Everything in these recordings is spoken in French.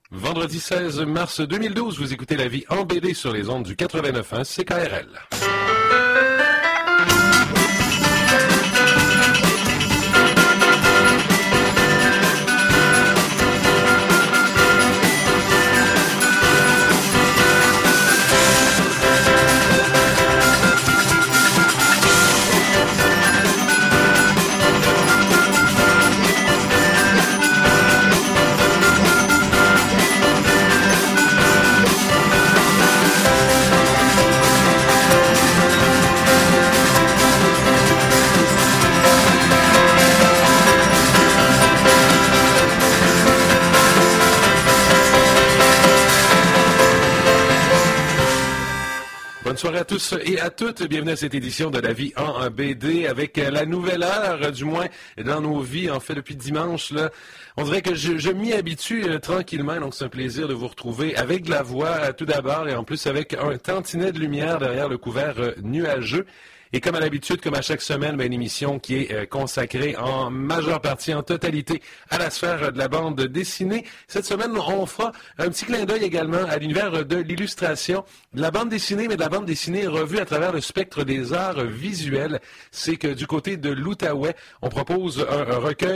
Vendredi 16 mars 2012, vous écoutez La Vie en BD sur les ondes du 89.1 CKRL. Bonne soirée à tous et à toutes. Bienvenue à cette édition de La Vie en BD avec la nouvelle heure, du moins dans nos vies. En fait, depuis dimanche, là, on dirait que je m'y habitue tranquillement. Donc, c'est un plaisir de vous retrouver avec de la voix tout d'abord et en plus avec un tantinet de lumière derrière le couvert nuageux. Et comme à l'habitude, comme à chaque semaine, une émission qui est consacrée en majeure partie, en totalité, à la sphère de la bande dessinée. Cette semaine, on fera un petit clin d'œil également à l'univers de l'illustration, de la bande dessinée, mais de la bande dessinée revue à travers le spectre des arts visuels. C'est que du côté de l'Outaouais, on propose un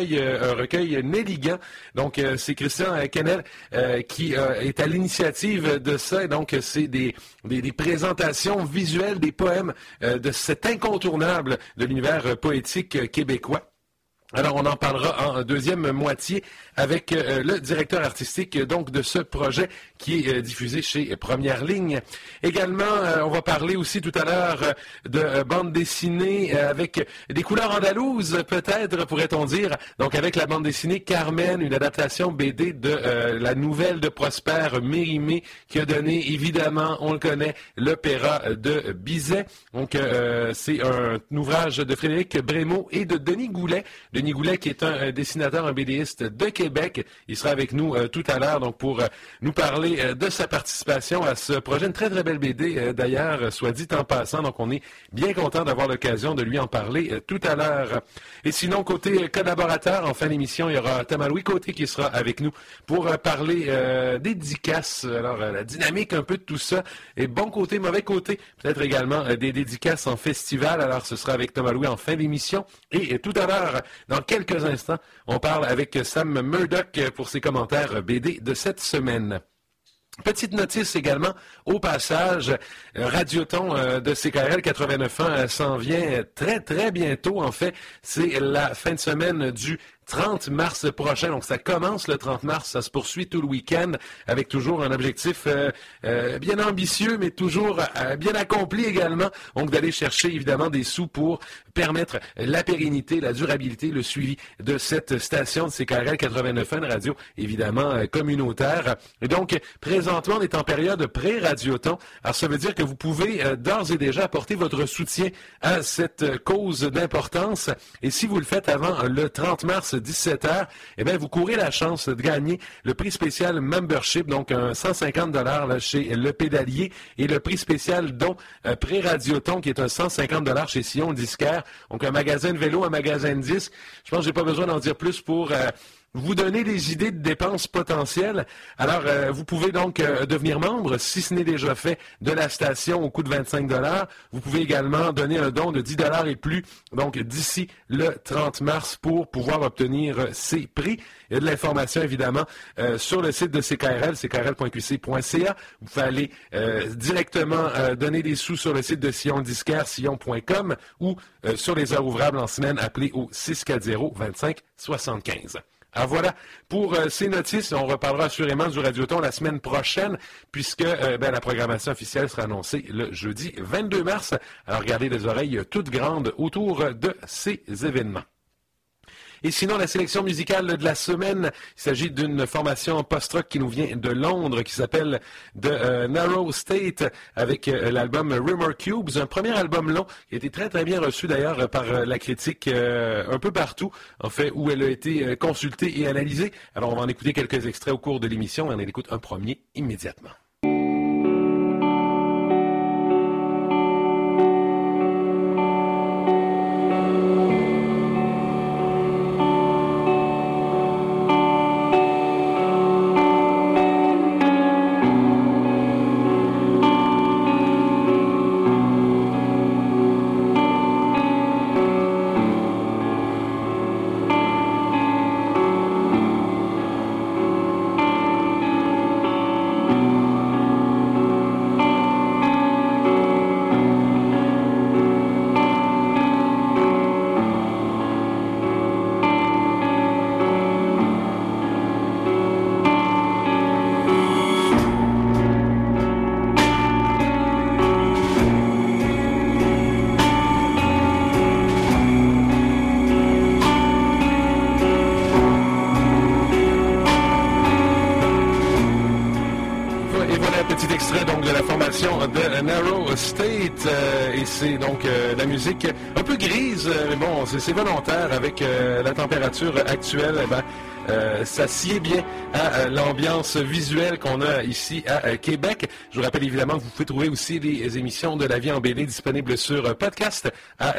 recueil Nelligan. Donc, c'est Christian Kennel qui est à l'initiative de ça. Et donc, c'est des présentations visuelles des poèmes de cet incontournable de l'univers poétique québécois. Alors, on en parlera en deuxième moitié avec le directeur artistique donc de ce projet qui est diffusé chez Première Ligne. Également, on va parler aussi tout à l'heure de bande dessinée avec des couleurs andalouses, peut-être, pourrait-on dire. Donc, avec la bande dessinée Carmen, une adaptation BD de la nouvelle de Prosper Mérimée qui a donné, évidemment, on le connaît, l'opéra de Bizet. Donc, c'est un ouvrage de Frédéric Brémaud et de Denis Goulet. Denis Goulet, qui est un dessinateur, un BDiste de Québec. Il sera avec nous tout à l'heure donc pour nous parler de sa participation à ce projet. Une très, très belle BD, d'ailleurs, soit dit en passant. Donc, on est bien content d'avoir l'occasion de lui en parler tout à l'heure. Et sinon, côté collaborateur, en fin d'émission, il y aura Thomas Louis Côté qui sera avec nous pour parler des dédicaces. Alors, la dynamique un peu de tout ça. Et bon côté, mauvais côté, peut-être également des dédicaces en festival. Alors, ce sera avec Thomas Louis en fin d'émission. Et tout à l'heure, dans quelques instants, on parle avec Sam Murdoch pour ses commentaires BD de cette semaine. Petite notice également, au passage, Radioton de CKRL 89.1 s'en vient très, très bientôt. En fait, c'est la fin de semaine du 30 mars prochain. Donc, ça commence le 30 mars, ça se poursuit tout le week-end avec toujours un objectif bien ambitieux, mais toujours bien accompli également. Donc, d'aller chercher évidemment des sous pour permettre la pérennité, la durabilité, le suivi de cette station de CKRL 89.1, une radio évidemment communautaire. Et donc, présentement, on est en période pré-radioton. Alors, ça veut dire que vous pouvez d'ores et déjà apporter votre soutien à cette cause d'importance. Et si vous le faites avant le 30 mars, 17h, eh bien, vous courez la chance de gagner le prix spécial membership, donc un 150 $ là, chez Le Pédalier, et le prix spécial don pré-radioton, qui est un 150 $ chez Sillon Disquaire. Donc, un magasin de vélo, un magasin de disques. Je pense que j'ai pas besoin d'en dire plus pour vous donner des idées de dépenses potentielles. Alors, vous pouvez donc devenir membre, si ce n'est déjà fait, de la station au coût de 25 $. Vous pouvez également donner un don de 10 $ et plus, donc d'ici le 30 mars, pour pouvoir obtenir ces prix. Il y a de l'information, évidemment, sur le site de CKRL, ckrl.qc.ca. Vous pouvez aller directement donner des sous sur le site de Sillon Disquaire, sillon.com, ou sur les heures ouvrables en semaine, appelez au 640-25-75. Alors voilà, pour ces notices, on reparlera assurément du Radioton la semaine prochaine, puisque la programmation officielle sera annoncée le jeudi 22 mars. Alors gardez les oreilles toutes grandes autour de ces événements. Et sinon, la sélection musicale de la semaine, il s'agit d'une formation post-rock qui nous vient de Londres, qui s'appelle The Narrow State, avec l'album Rumor Cubes, un premier album long qui a été très très bien reçu d'ailleurs par la critique un peu partout, en fait, où elle a été consultée et analysée. Alors on va en écouter quelques extraits au cours de l'émission, et on en écoute un premier immédiatement. Petit extrait donc de la formation de Narrow State et c'est donc la musique un peu grise, mais bon, c'est volontaire avec la température actuelle. Ça sied bien à l'ambiance visuelle qu'on a ici à Québec. Je vous rappelle évidemment que vous pouvez trouver aussi les émissions de La Vie en BD disponibles sur podcast à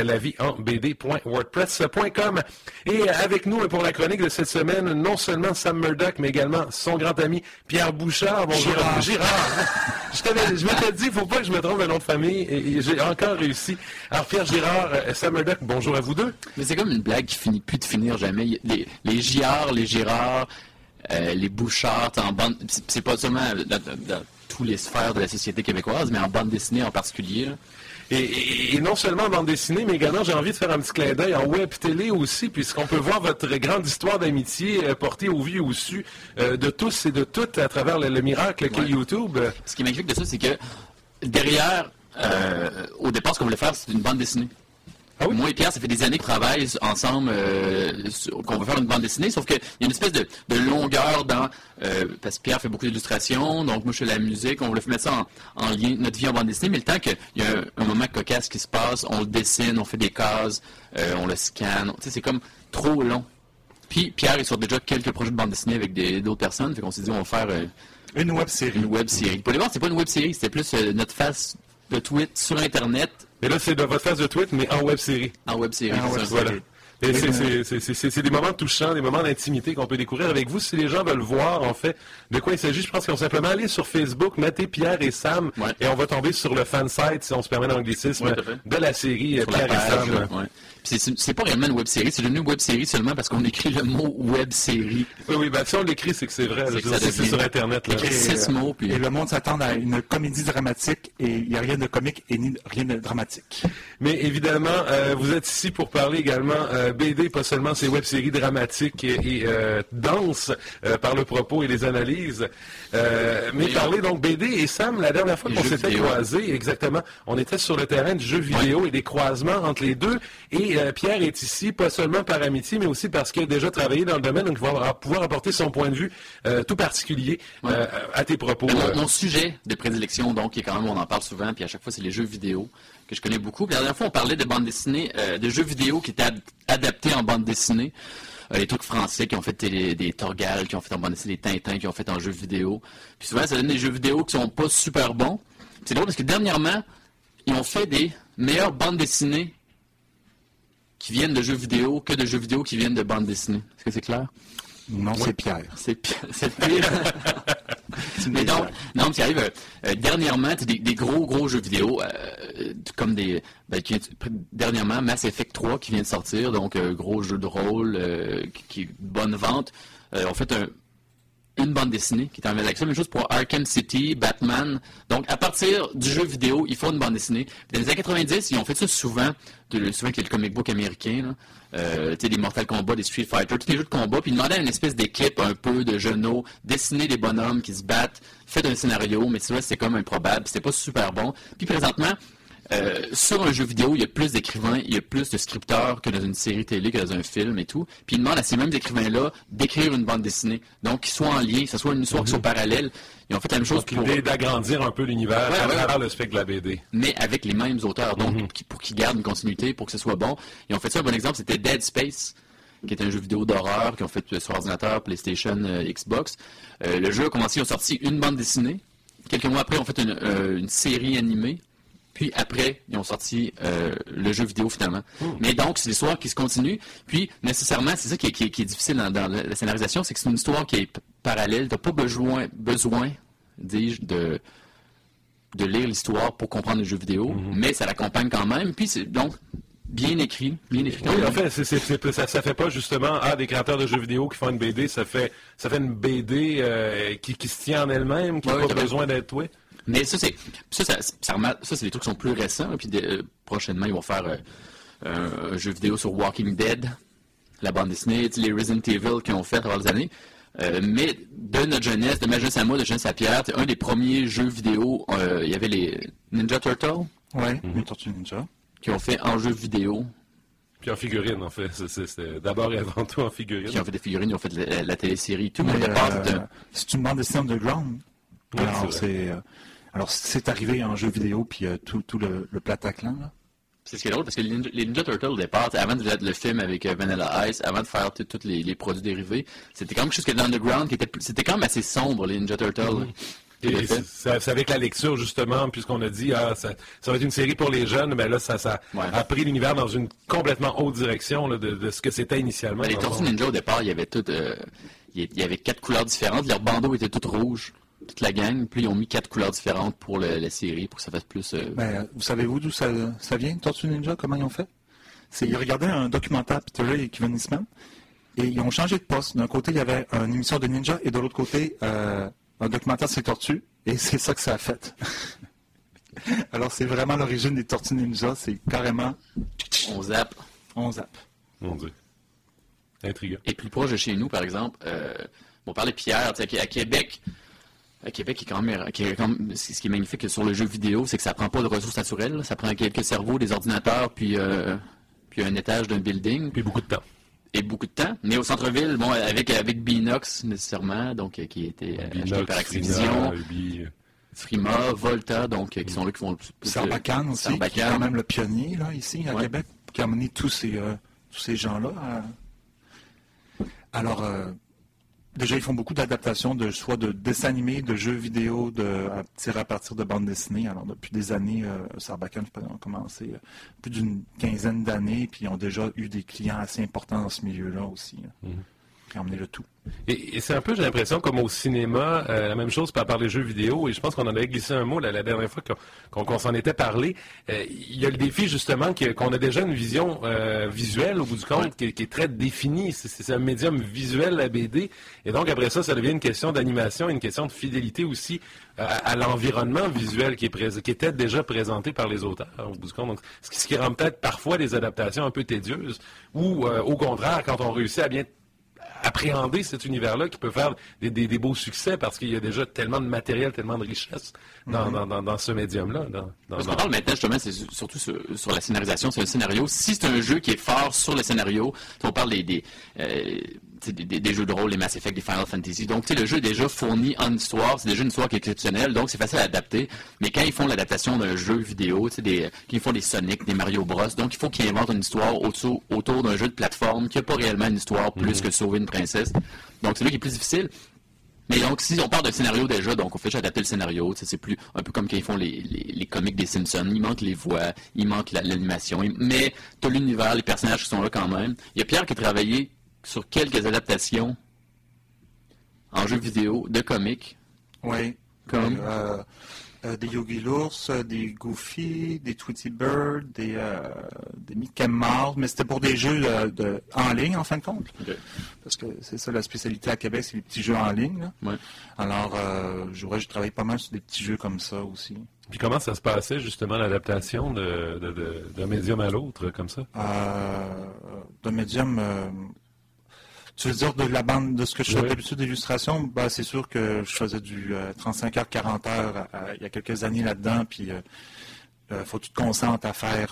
laviehenbd.wordpress.com. Et avec nous pour la chronique de cette semaine, non seulement Sam Murdoch, mais également son grand ami Pierre Bouchard. Bonjour. Girard. Je m'étais dit, il ne faut pas que je me trompe de nom de famille et j'ai encore réussi. Alors Pierre Girard, Sam Murdoch, bonjour à vous deux. Mais c'est comme une blague qui finit plus de finir jamais. Les Girard, les Girard, les Bouchard, en bande, c'est pas seulement dans tous les sphères de la société québécoise, mais en bande dessinée en particulier. Là. Et non seulement en bande dessinée, mais également, j'ai envie de faire un petit clin d'œil en web télé aussi, puisqu'on peut voir votre grande histoire d'amitié portée au vu et au su de tous et de toutes à travers le miracle qu'est YouTube. Ce qui est magnifique de ça, c'est que derrière, au départ, ce qu'on voulait faire, c'est une bande dessinée. Ah oui? Moi et Pierre, ça fait des années qu'on travaille ensemble, qu'on veut faire une bande dessinée, sauf qu'il y a une espèce de longueur dans... parce que Pierre fait beaucoup d'illustrations, donc moi je fais la musique, on voulait mettre ça en lien, notre vie en bande dessinée, mais le temps qu'il y a un moment cocasse qui se passe, on le dessine, on fait des cases, on le scanne, tu sais, c'est comme trop long. Puis Pierre est sur déjà quelques projets de bande dessinée avec d'autres personnes, fait qu'on s'est dit on va faire... une web-série. Une web-série. Pour les voir, c'est pas une web-série, c'était plus notre face de tweet sur Internet. Mais là, c'est de votre phase de tweet, mais en web-série. En web-série, c'est ça. Voilà. C'est des moments touchants, des moments d'intimité qu'on peut découvrir avec vous. Si les gens veulent voir, en fait, de quoi il s'agit, je pense qu'ils vont simplement aller sur Facebook, mettez Pierre et Sam, et on va tomber sur le fan site, si on se permet l'anglicisme, de la série sur Pierre et Sam. Ouais. C'est pas réellement une web-série, c'est devenu une web-série seulement parce qu'on écrit le mot web-série. Oui, si on l'écrit, c'est que c'est vrai. C'est sur Internet. Là. 6 mots. Puis... Et le monde s'attend à une comédie dramatique et il n'y a rien de comique et rien de dramatique. Mais évidemment, vous êtes ici pour parler également BD, pas seulement ces web-séries dramatiques et denses par le propos et les analyses, mais parler donc BD. Et Sam, la dernière fois qu'on s'était croisés, exactement, on était sur le terrain du jeu vidéo et des croisements entre les deux. Et Pierre est ici, pas seulement par amitié, mais aussi parce qu'il a déjà travaillé dans le domaine, donc il va pouvoir apporter son point de vue tout particulier à tes propos. Mon sujet de prédilection, donc, qui est quand même, on en parle souvent, puis à chaque fois, c'est les jeux vidéo que je connais beaucoup. Puis la dernière fois, on parlait de bande dessinée, de jeux vidéo qui étaient adaptés en bande dessinée. Les trucs français qui ont fait des Torgal, qui ont fait en bande dessinée, des Tintins, qui ont fait en jeux vidéo. Puis souvent, ça donne des jeux vidéo qui sont pas super bons. C'est drôle parce que dernièrement, ils ont fait des meilleures bandes dessinées qui viennent de jeux vidéo que de jeux vidéo qui viennent de bandes dessinées. Est-ce que c'est clair? Non, c'est Pierre. C'est pire. Mais donc, non, qui arrive dernièrement, des gros jeux vidéo, comme dernièrement, Mass Effect 3 qui vient de sortir, donc gros jeu de rôle, qui est bonne vente. On fait une bande dessinée qui est en avec ça. Même chose pour Arkham City, Batman. Donc, à partir du jeu vidéo, il faut une bande dessinée. Dans les années 90, ils ont fait ça souvent avec les comic books américains, des Mortal Kombat, des Street Fighter, tous les jeux de combat, puis ils demandaient une espèce d'équipe un peu de genoux, dessiner des bonhommes qui se battent, faites un scénario, mais c'est comme improbable, c'était pas super bon. Puis présentement, sur un jeu vidéo, il y a plus d'écrivains, il y a plus de scripteurs que dans une série télé, que dans un film et tout. Puis ils demandent à ces mêmes écrivains-là d'écrire une bande dessinée. Donc, qu'ils soient en lien, que ce soit une histoire qui soit parallèle. Ils ont fait la même chose pour... l'idée d'agrandir un peu l'univers à travers le spectre de la BD. Mais avec les mêmes auteurs, donc pour qu'ils gardent une continuité, pour que ce soit bon. Ils ont fait ça, un bon exemple, c'était Dead Space, qui est un jeu vidéo d'horreur qu'ils ont fait sur ordinateur, PlayStation, Xbox. Le jeu a commencé, ils ont sorti une bande dessinée. Quelques mois après, ils ont fait une série animée. Puis après, ils ont sorti le jeu vidéo finalement. Mais donc, c'est l'histoire qui se continue. Puis, nécessairement, c'est ça qui est difficile dans la scénarisation, c'est que c'est une histoire qui est parallèle. Tu n'as pas besoin, dis-je, de lire l'histoire pour comprendre le jeu vidéo, mais ça l'accompagne quand même. Puis, c'est donc bien écrit. Oui, en fait, ça fait pas justement des créateurs de jeux vidéo qui font une BD, ça fait une BD qui se tient en elle-même, qui n'a pas besoin d'être touée. Mais ça, c'est des trucs qui sont plus récents. Puis prochainement, ils vont faire un jeu vidéo sur Walking Dead, la bande dessinée, les Resident Evil qu'ils ont fait à travers les années. Mais de notre jeunesse, de ma jeunesse à moi, de jeunesse à Pierre, un des premiers jeux vidéo, il y avait les Ninja Turtles. Oui, les Tortues Ninja. Qui ont fait en jeu vidéo. Puis en figurine, en fait. C'était d'abord et avant tout en figurine. Qui ont fait des figurines, ils ont fait la télésérie. Tout le monde c'est une bande dessinée underground. Alors, Alors, c'est arrivé en jeu vidéo, puis tout le Bataclan, là. C'est ce qui est drôle, parce que les Ninja Turtles, au départ, avant de faire le film avec Vanilla Ice, avant de faire tous les produits dérivés, c'était quand même quelque chose que dans l'underground, c'était quand même assez sombre, les Ninja Turtles. Et c'est avec la lecture, justement, puisqu'on a dit, ça va être une série pour les jeunes, mais là, ça a pris l'univers dans une complètement autre direction là, de ce que c'était initialement. Les Tortues Ninja, au départ, il y avait il y avait 4 couleurs différentes, leurs bandeaux étaient tous rouges, toute la gang, puis ils ont mis 4 couleurs différentes pour la série, pour que ça fasse plus... Vous savez-vous d'où ça vient, Tortues Ninja, comment ils ont fait? Ils regardaient un documentaire, Peter Ray et Kevin Eastman, et ils ont changé de poste. D'un côté, il y avait une émission de ninja, et de l'autre côté... un documentaire sur les tortues, et c'est ça que ça a fait. Alors, c'est vraiment l'origine des Tortues Ninja, c'est carrément... On zappe. On zappe. Mon Dieu. Intriguant. Et plus proche de chez nous, par exemple, on parlait de Pierre, à Québec, ce qui est magnifique sur le jeu vidéo, c'est que ça prend pas de ressources naturelles, ça prend quelques cerveaux, des ordinateurs, puis un étage d'un building. Puis beaucoup de temps. Et beaucoup de temps. Mais au centre-ville, avec Binox, nécessairement, donc qui était acheté par Activision, Frima, Volta, donc qui sont là qui font le plus... Sarbacane aussi, qui est quand même le pionnier, là, ici, à Québec, qui a amené tous ces gens-là. Alors, déjà, ils font beaucoup d'adaptations, soit de dessins animés, de jeux vidéo, tirés à partir de bandes dessinées. Alors, depuis des années, Sarbacane a commencé plus d'une quinzaine d'années, puis ils ont déjà eu des clients assez importants dans ce milieu-là aussi. Qui ont emmené le tout. Et c'est un peu, j'ai l'impression, comme au cinéma, la même chose par les jeux vidéo, et je pense qu'on en avait glissé un mot la dernière fois qu'on s'en était parlé. Il y a le défi, justement, qu'on a déjà une vision visuelle, au bout du compte, qui est très définie. C'est un médium visuel, la BD, et donc après ça devient une question d'animation, une question de fidélité aussi à l'environnement visuel qui était déjà présenté par les auteurs, au bout du compte. Donc, ce qui rend peut-être parfois les adaptations un peu tedieuses, ou au contraire, quand on réussit à bien appréhender cet univers-là qui peut faire des beaux succès parce qu'il y a déjà tellement de matériel, tellement de richesse dans ce médium-là. Parce qu'on parle maintenant, justement, c'est surtout sur la scénarisation, c'est un scénario. Si c'est un jeu qui est fort sur le scénario, on parle des jeux de rôle, les Mass Effect, des Final Fantasy. Donc, le jeu est déjà fourni en histoire. C'est déjà une histoire qui est exceptionnelle. Donc, c'est facile à adapter. Mais quand ils font l'adaptation d'un jeu vidéo, quand ils font des Sonic, des Mario Bros, donc il faut qu'ils inventent une histoire autour d'un jeu de plateforme qui n'a pas réellement une histoire plus que sauver une princesse. Donc, c'est là qui est plus difficile. Mais donc, si on parle d'un scénario déjà, donc on fait juste adapter le scénario. C'est plus un peu comme quand ils font les comics des Simpsons. Il manque les voix, il manque l'animation. Mais tu as l'univers, les personnages qui sont là quand même. Il y a Pierre qui a travaillé sur quelques adaptations en jeux vidéo de comics. Oui. Comme des Yogi l'ours, des Goofy, des Tweety Bird, des Mickey Mouse, mais c'était pour des jeux en ligne, en fin de compte. Okay. Parce que c'est ça la spécialité à Québec, c'est les petits jeux en ligne. Là. Ouais. Alors, je travaille pas mal sur des petits jeux comme ça aussi. Puis comment ça se passait, justement, l'adaptation d'un médium à l'autre, comme ça? D'un médium... Tu veux dire de la bande, de ce que je fais d'habitude d'illustration? C'est sûr que je faisais du 35 heures, 40 heures il y a quelques années là-dedans, puis faut que tu te concentres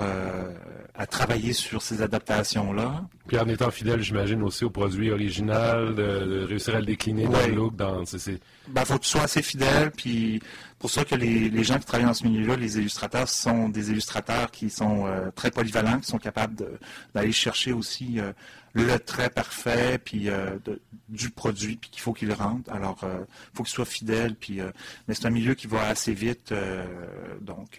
à travailler sur ces adaptations-là. Puis en étant fidèle, j'imagine, aussi au produit original, de réussir à le décliner dans le look. Faut que tu sois assez fidèle, puis pour ça que les gens qui travaillent dans ce milieu-là, les illustrateurs, sont des illustrateurs qui sont très polyvalents, qui sont capables d'aller chercher aussi le trait parfait puis du produit, puis qu'il faut qu'il rentre. Alors, il faut qu'il soit fidèle, puis mais c'est un milieu qui va assez vite, donc...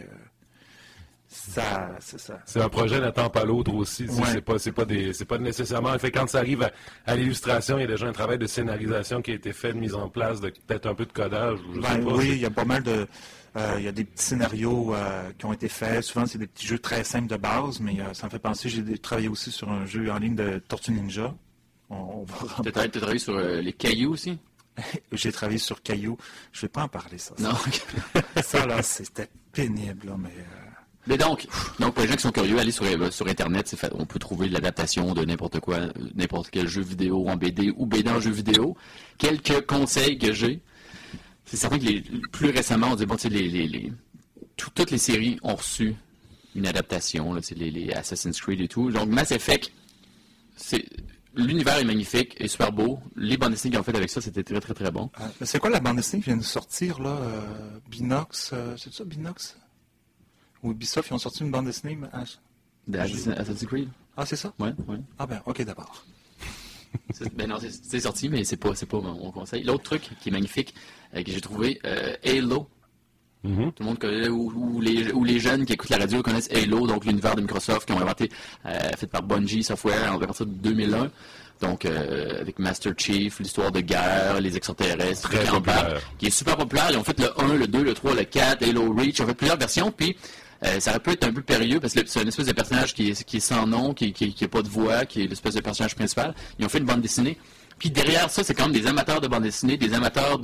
c'est ça. C'est un projet n'attend pas l'autre aussi. Ouais. C'est pas nécessairement. Fait, quand ça arrive à l'illustration, il y a déjà un travail de scénarisation qui a été fait, de mise en place, peut-être un peu de codage. Je sais pas, oui, il y a pas mal de. Il y a des petits scénarios qui ont été faits. Souvent, c'est des petits jeux très simples de base, mais ça me fait penser. J'ai travaillé aussi sur un jeu en ligne de Tortue Ninja. Tu as travaillé sur les cailloux aussi? J'ai travaillé sur Caillou. Je ne vais pas en parler, ça. Non. Ça, là, c'était pénible, là, mais donc, pour les gens qui sont curieux, allez sur Internet, on peut trouver l'adaptation de n'importe quoi, n'importe quel jeu vidéo en BD ou BD en jeu vidéo. Quelques conseils que j'ai, c'est certain que plus récemment, on dit, toutes les séries ont reçu une adaptation, là, c'est les Assassin's Creed et tout. Donc, Mass Effect, l'univers est magnifique et super beau. Les bandes dessinées qu'ils ont fait avec ça, c'était très, très, très bon. C'est quoi la bande dessinée qui vient de sortir, là? Binox, c'est ça, Binox? Ou Ubisoft, ils ont sorti une bande dessinée? Assassin's Creed? Ah, c'est ça? Ouais. Ah ben, ok, d'abord. Non, c'est sorti, mais c'est pas mon conseil. L'autre truc qui est magnifique, que j'ai trouvé, Halo. Mm-hmm. Tout le monde connaît, ou les jeunes qui écoutent la radio connaissent Halo, donc l'univers de Microsoft, qui ont inventé, fait par Bungie Software à partir de 2001. Donc, avec Master Chief, l'histoire de guerre, les extraterrestres, qui est super populaire. Ils ont fait le 1, le 2, le 3, le 4, Halo Reach. Ils ont fait plusieurs versions, puis ça aurait pu être un peu périlleux parce que c'est une espèce de personnage qui est sans nom, qui n'a pas de voix, qui est l'espèce de personnage principal. Ils ont fait une bande dessinée. Puis derrière ça, c'est quand même des amateurs de bande dessinée, des amateurs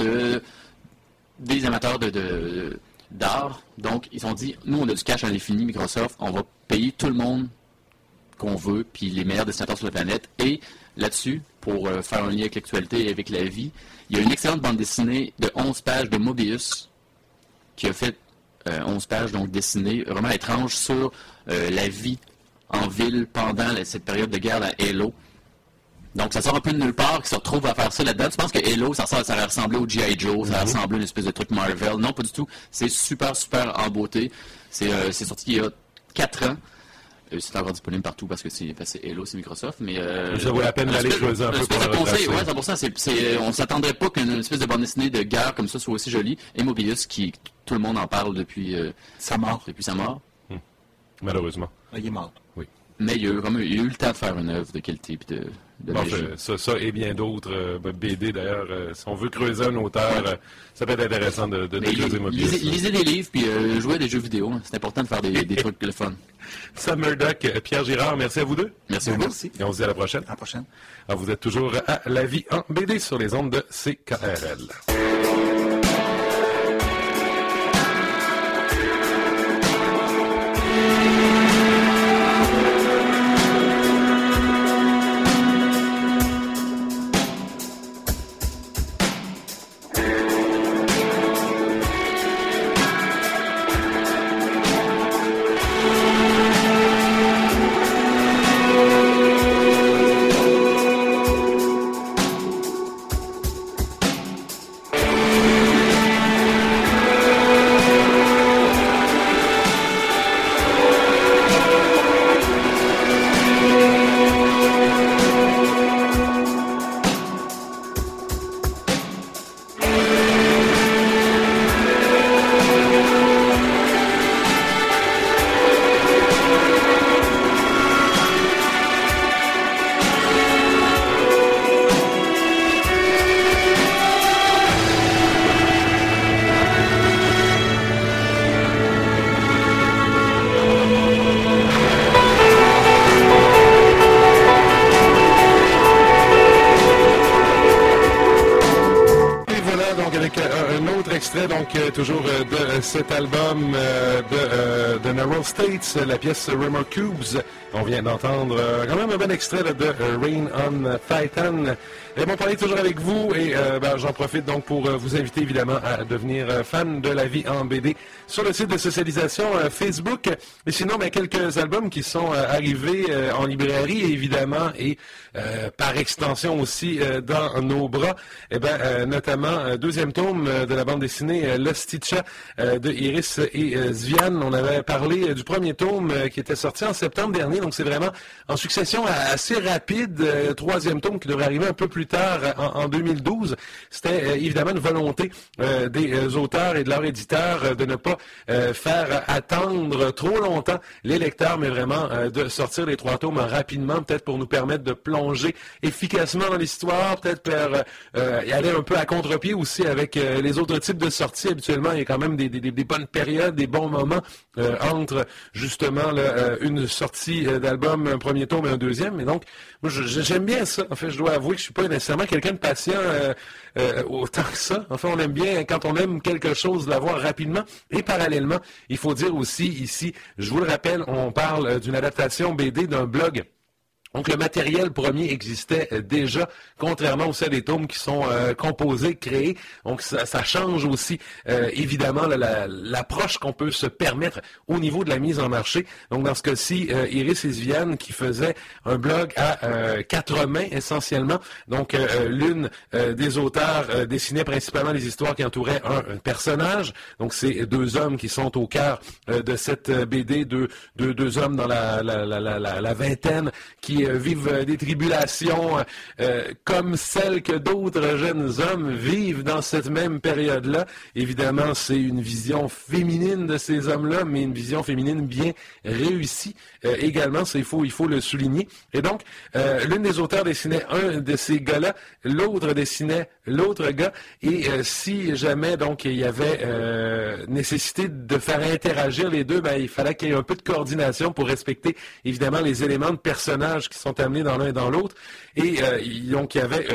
d'art. Donc, ils ont dit, nous, on a du cash à l'infini, Microsoft, on va payer tout le monde qu'on veut, puis les meilleurs dessinateurs sur la planète. Et là-dessus, pour faire un lien avec l'actualité et avec la vie, il y a une excellente bande dessinée de 11 pages de Mobius qui a fait 11 pages, donc dessinées, vraiment étranges sur la vie en ville pendant cette période de guerre à Halo. Donc, ça sort un peu de nulle part, qui se retrouve à faire ça là-dedans. Tu penses que Halo, ça ressemblait au G.I. Joe, ça ressemblait à une espèce de truc Marvel. Non, pas du tout. C'est super, super en beauté. C'est sorti il y a 4 ans. C'est encore disponible partout parce que c'est Halo, c'est Microsoft. Mais ça vaut la peine d'aller creuser un peu pour le conseil. Ouais, c'est pour ça. On ne s'attendrait pas qu'une espèce de bande dessinée de guerre comme ça soit aussi jolie. Et Mobius, qui tout le monde en parle depuis sa mort. Malheureusement. Il est mort. Oui. Mais il y a eu le temps de faire une œuvre de qualité et de magie. Ça et bien d'autres BD d'ailleurs. Si on veut creuser un auteur, ça peut être intéressant de creuser Mobius. Lisez des livres puis jouez à des jeux vidéo. C'est important de faire des trucs de fun. Sam Murdoch, Pierre Girard, merci à vous deux. Merci beaucoup. Et on se dit à la prochaine. À la prochaine. Alors, vous êtes toujours à La Vie en BD sur les ondes de CKRL. Toujours de cet album de Neural States, la pièce Rumor Cubes. On vient d'entendre quand même un bon extrait de Rain on Titan. Raymond Poirier toujours avec vous et j'en profite donc pour vous inviter évidemment à devenir fan de La Vie en BD sur le site de socialisation Facebook. Et sinon, quelques albums qui sont arrivés en librairie évidemment et par extension aussi dans nos bras. Notamment deuxième tome de la bande dessinée L'Ostica de Iris et Zvian. On avait parlé du premier tome qui était sorti en septembre dernier, donc c'est vraiment en succession assez rapide. Troisième tome qui devrait arriver un peu plus tard en 2012. C'était évidemment une volonté des auteurs et de leurs éditeurs de ne pas faire attendre trop longtemps les lecteurs, mais vraiment de sortir les 3 tomes rapidement, peut-être pour nous permettre de plonger efficacement dans l'histoire, peut-être y aller un peu à contre-pied aussi avec les autres types de sorties. Habituellement, il y a quand même des bonnes périodes, des bons moments entre justement une sortie d'album, un premier tome et un deuxième. Mais donc, moi, j'aime bien ça. En fait, je dois avouer que je suis pas nécessairement quelqu'un de patient autant que ça. En fait, on aime bien, quand on aime quelque chose, l'avoir rapidement. Et parallèlement, il faut dire aussi ici, je vous le rappelle, on parle d'une adaptation BD d'un blog Donc, le matériel premier existait déjà, contrairement aussi à des tomes qui sont composés, créés. Donc, ça change aussi, évidemment, l'approche qu'on peut se permettre au niveau de la mise en marché. Donc, dans ce cas-ci, Iris et Viviane qui faisait un blog à 4 mains, essentiellement. Donc, l'une des auteurs dessinait principalement les histoires qui entouraient un personnage. Donc, c'est 2 hommes qui sont au cœur de cette BD, deux hommes dans la vingtaine qui vivent des tribulations comme celles que d'autres jeunes hommes vivent dans cette même période-là. Évidemment, c'est une vision féminine de ces hommes-là, mais une vision féminine bien réussie également, il faut le souligner. Et donc, l'une des auteurs dessinait un de ces gars-là, l'autre dessinait l'autre gars, et si jamais donc il y avait nécessité de faire interagir les deux, il fallait qu'il y ait un peu de coordination pour respecter évidemment les éléments de personnages qui sont amenés dans l'un et dans l'autre. Et donc, il y avait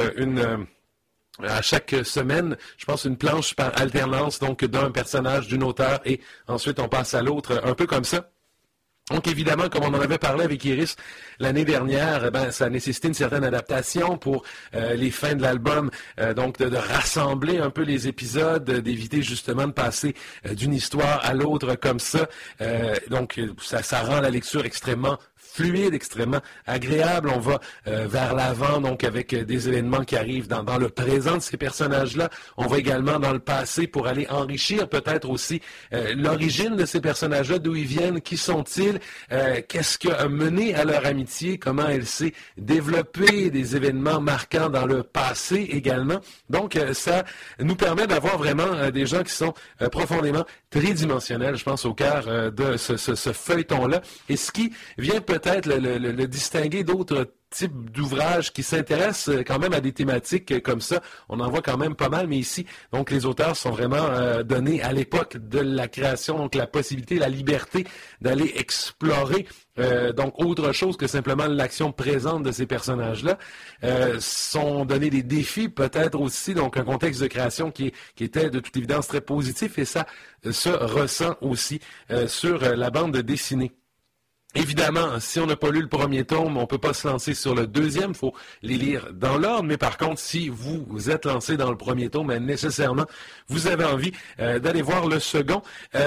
à chaque semaine, je pense, une planche par alternance, donc d'un personnage, d'une auteure, et ensuite on passe à l'autre, un peu comme ça. Donc, évidemment, comme on en avait parlé avec Iris l'année dernière, ça a nécessité une certaine adaptation pour les fins de l'album, donc de rassembler un peu les épisodes, d'éviter justement de passer d'une histoire à l'autre comme ça. Donc, ça rend la lecture extrêmement fluide, extrêmement agréable. On va vers l'avant, donc avec des événements qui arrivent dans le présent de ces personnages-là. On va également dans le passé pour aller enrichir peut-être aussi l'origine de ces personnages-là, d'où ils viennent, qui sont-ils, qu'est-ce qui a mené à leur amitié, comment elle s'est développée, des événements marquants dans le passé également. Donc, ça nous permet d'avoir vraiment des gens qui sont profondément tridimensionnels, je pense, au cœur de ce feuilleton-là. Et ce qui vient peut-être le distinguer d'autres types d'ouvrages qui s'intéressent quand même à des thématiques comme ça. On en voit quand même pas mal, mais ici, donc les auteurs sont vraiment donnés à l'époque de la création, donc la possibilité, la liberté d'aller explorer donc autre chose que simplement l'action présente de ces personnages-là. Sont donnés des défis peut-être aussi, donc un contexte de création qui était de toute évidence très positif, et ça se ressent aussi sur la bande dessinée. Évidemment, si on n'a pas lu le premier tome, on ne peut pas se lancer sur le deuxième, il faut les lire dans l'ordre, mais par contre, si vous êtes lancé dans le premier tome, nécessairement, vous avez envie d'aller voir le second.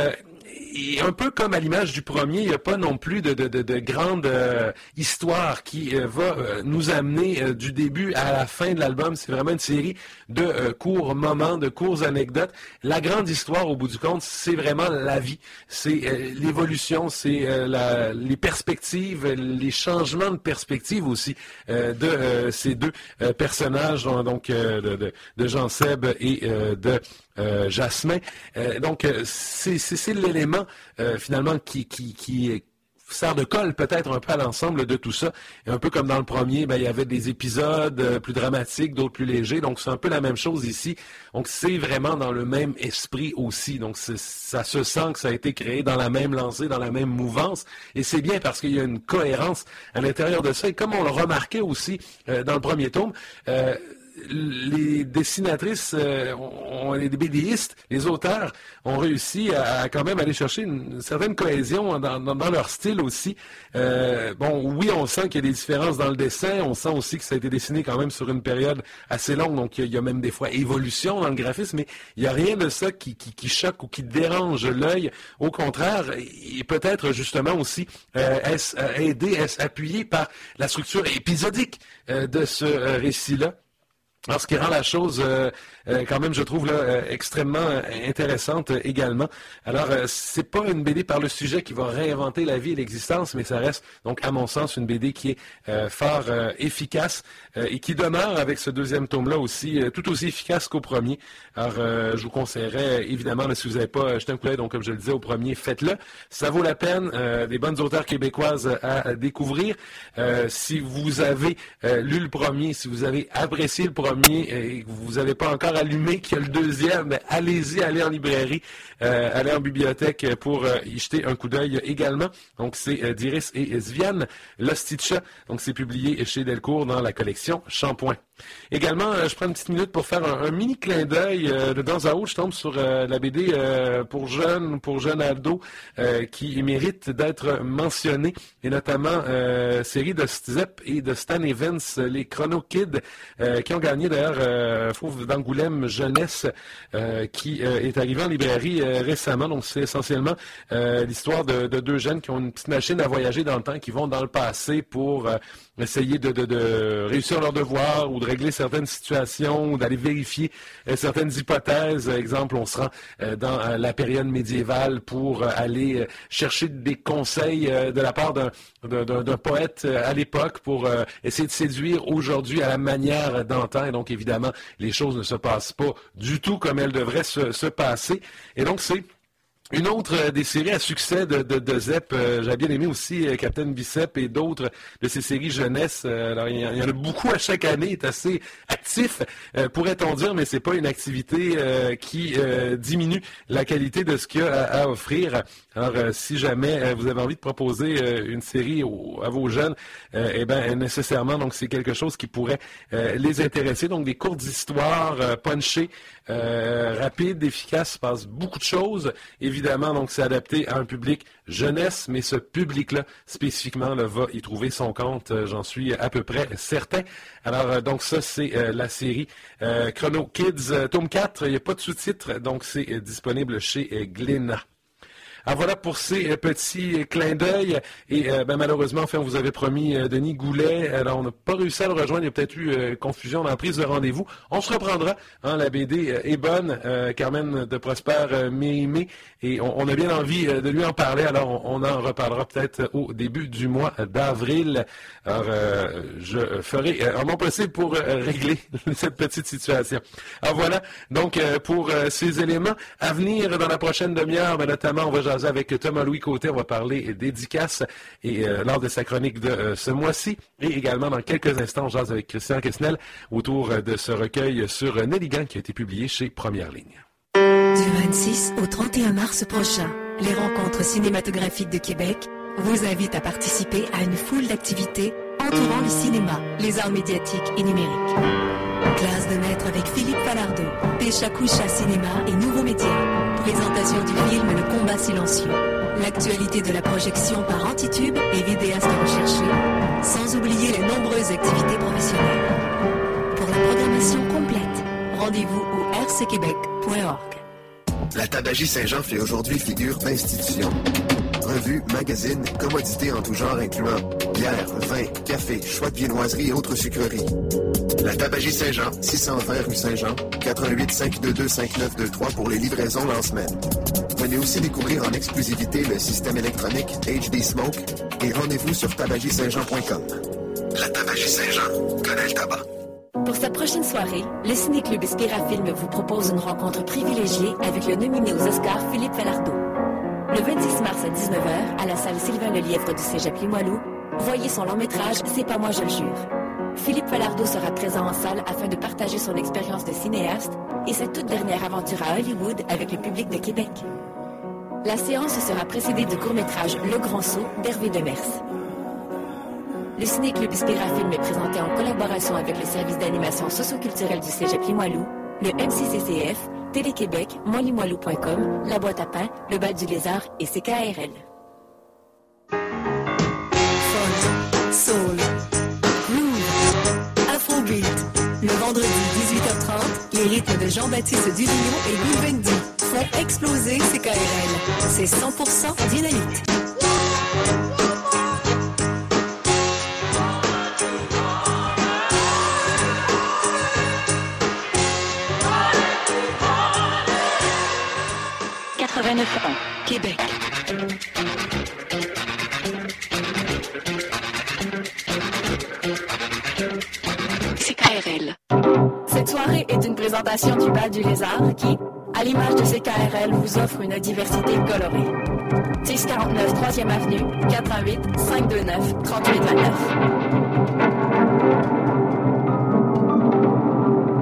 Et un peu comme à l'image du premier, il n'y a pas non plus de grande histoire qui va nous amener du début à la fin de l'album. C'est vraiment une série de courts moments, de courtes anecdotes. La grande histoire, au bout du compte, c'est vraiment la vie. C'est l'évolution, c'est les perspectives, les changements de perspective aussi de ces deux personnages, donc de Jean-Seb et de Jasmin. Donc, c'est l'élément finalement qui sert de colle peut-être un peu à l'ensemble de tout ça. Et un peu comme dans le premier, il y avait des épisodes plus dramatiques, d'autres plus légers. Donc, c'est un peu la même chose ici. Donc, c'est vraiment dans le même esprit aussi. Donc, ça se sent que ça a été créé dans la même lancée, dans la même mouvance. Et c'est bien parce qu'il y a une cohérence à l'intérieur de ça. Et comme on le remarquait aussi dans le premier tome, les dessinatrices, les BDistes, les auteurs ont réussi à quand même aller chercher une certaine cohésion dans leur style aussi. Oui, on sent qu'il y a des différences dans le dessin, on sent aussi que ça a été dessiné quand même sur une période assez longue, donc il y a même des fois évolution dans le graphisme, mais il n'y a rien de ça qui choque ou qui dérange l'œil. Au contraire, et peut-être justement aussi est-ce appuyé par la structure épisodique de ce récit-là. Alors, ce qui rend la chose, quand même, je trouve, là, extrêmement intéressante également. Alors, c'est pas une BD par le sujet qui va réinventer la vie et l'existence, mais ça reste, donc, à mon sens, une BD qui est fort efficace et qui demeure, avec ce deuxième tome-là aussi, tout aussi efficace qu'au premier. Alors, je vous conseillerais, évidemment, là, si vous n'avez pas jeté un coup d'œil, donc, comme je le disais au premier, faites-le. Ça vaut la peine, des bonnes auteurs québécoises à découvrir. Si vous avez lu le premier, si vous avez apprécié le premier, premier et que vous n'avez pas encore allumé, qu'il y a le deuxième, allez-y, allez en librairie, allez en bibliothèque pour y jeter un coup d'œil également. Donc, c'est d'Iris et Sviane, L'Ostitcha. Donc, c'est publié chez Delcourt dans la collection Shampoing. Également, je prends une petite minute pour faire un mini clin d'œil. De temps à autre, je tombe sur la BD pour jeunes ados qui mérite d'être mentionnée, et notamment série de Zep et de Stan Evans, les Chrono Kids, qui ont gagné d'ailleurs Fauve d'Angoulême Jeunesse, qui est arrivé en librairie récemment. Donc, c'est essentiellement l'histoire de deux jeunes qui ont une petite machine à voyager dans le temps, qui vont dans le passé pour essayer de réussir leurs devoirs ou de régler certaines situations ou d'aller vérifier certaines hypothèses. Exemple, on se rend dans la période médiévale pour aller chercher des conseils de la part d'un poète à l'époque pour essayer de séduire aujourd'hui à la manière d'antan. Et donc, évidemment, les choses ne se passent pas du tout comme elles devraient se passer. Et donc, c'est une autre des séries à succès de Zep. J'ai bien aimé aussi Captain Bicep et d'autres de ces séries jeunesse. Alors, il y en a beaucoup à chaque année. Il est assez actif, pourrait-on dire, mais c'est pas une activité qui diminue la qualité de ce qu'il y a à offrir. Alors, si jamais vous avez envie de proposer une série à vos jeunes, eh bien, nécessairement, donc c'est quelque chose qui pourrait les intéresser. Donc, des courtes histoires punchées, rapides, efficaces, se passe beaucoup de choses. Évidemment, donc, c'est adapté à un public jeunesse, mais ce public-là, spécifiquement, là, va y trouver son compte, j'en suis à peu près certain. Alors, donc, ça, c'est la série Chrono Kids, tome 4. Il n'y a pas de sous-titres, donc c'est disponible chez Glénat. Alors voilà pour ces petits clins d'œil. Et malheureusement, enfin, on vous avait promis Denis Goulet. Alors, on n'a pas réussi à le rejoindre. Il y a peut-être eu confusion dans la prise de rendez-vous. On se reprendra. La BD est bonne. Carmen de Prosper Mérimée. Et on a bien envie de lui en parler. Alors, on en reparlera peut-être au début du mois d'avril. Alors, je ferai mon possible pour régler cette petite situation. Alors voilà. Donc, pour ces éléments à venir dans la prochaine demi-heure, notamment, on va jaser avec Thomas-Louis Côté. On va parler dédicaces et lors de sa chronique de ce mois-ci. Et également, dans quelques instants, on jase avec Christian Quesnel autour de ce recueil sur Nelligan qui a été publié chez Première Ligne. Du 26 au 31 mars prochain, les rencontres cinématographiques de Québec vous invitent à participer à une foule d'activités entourant le cinéma, les arts médiatiques et numériques. Classe de maître avec Philippe Falardeau, Péchacoucha Cinéma et Nouveaux Médias. Présentation du film Le Combat Silencieux. L'actualité de la projection par Antitube et vidéastes recherchés, sans oublier les nombreuses activités professionnelles. Pour la programmation complète, rendez-vous au rcquebec.org. La Tabagie Saint-Jean fait aujourd'hui figure d'institution. Revues, magazines, commodités en tout genre incluant bière, vin, café, choix de viennoiserie et autres sucreries. La Tabagie Saint-Jean, 620 rue Saint-Jean, 88 522 5923 pour les livraisons lance-semaine. Venez aussi découvrir en exclusivité le système électronique HD Smoke et rendez-vous sur tabagisaintjean.com. La Tabagie Saint-Jean, connaît le tabac. Pour cette prochaine soirée, le Ciné-Club Spirafilm vous propose une rencontre privilégiée avec le nominé aux Oscars Philippe Falardeau. Le 26 mars à 19h, à la salle Sylvain Lelièvre du Cégep Limoilou, voyez son long-métrage « C'est pas moi, je le jure ». Philippe Falardeau sera présent en salle afin de partager son expérience de cinéaste et sa toute dernière aventure à Hollywood avec le public de Québec. La séance sera précédée du court-métrage Le Grand Saut d'Hervé Demers. Le Ciné-Club Spirafilm est présenté en collaboration avec le service d'animation socio-culturelle du Cégep Limoilou, le MCCCF, Télé-Québec, moilimoilou.com, La Boîte à Pain, Le Bal du Lézard et CKRL. Funk, soul, groove, afrobeat. Le vendredi 18h30, les rythmes de Jean-Baptiste Duvignon et Gouvendi font exploser CKRL. C'est 100% dynamite. Québec. CKRL. Cette soirée est une présentation du Bal du Lézard qui, à l'image de CKRL, vous offre une diversité colorée. 1049 3e Avenue, 88 529 3829.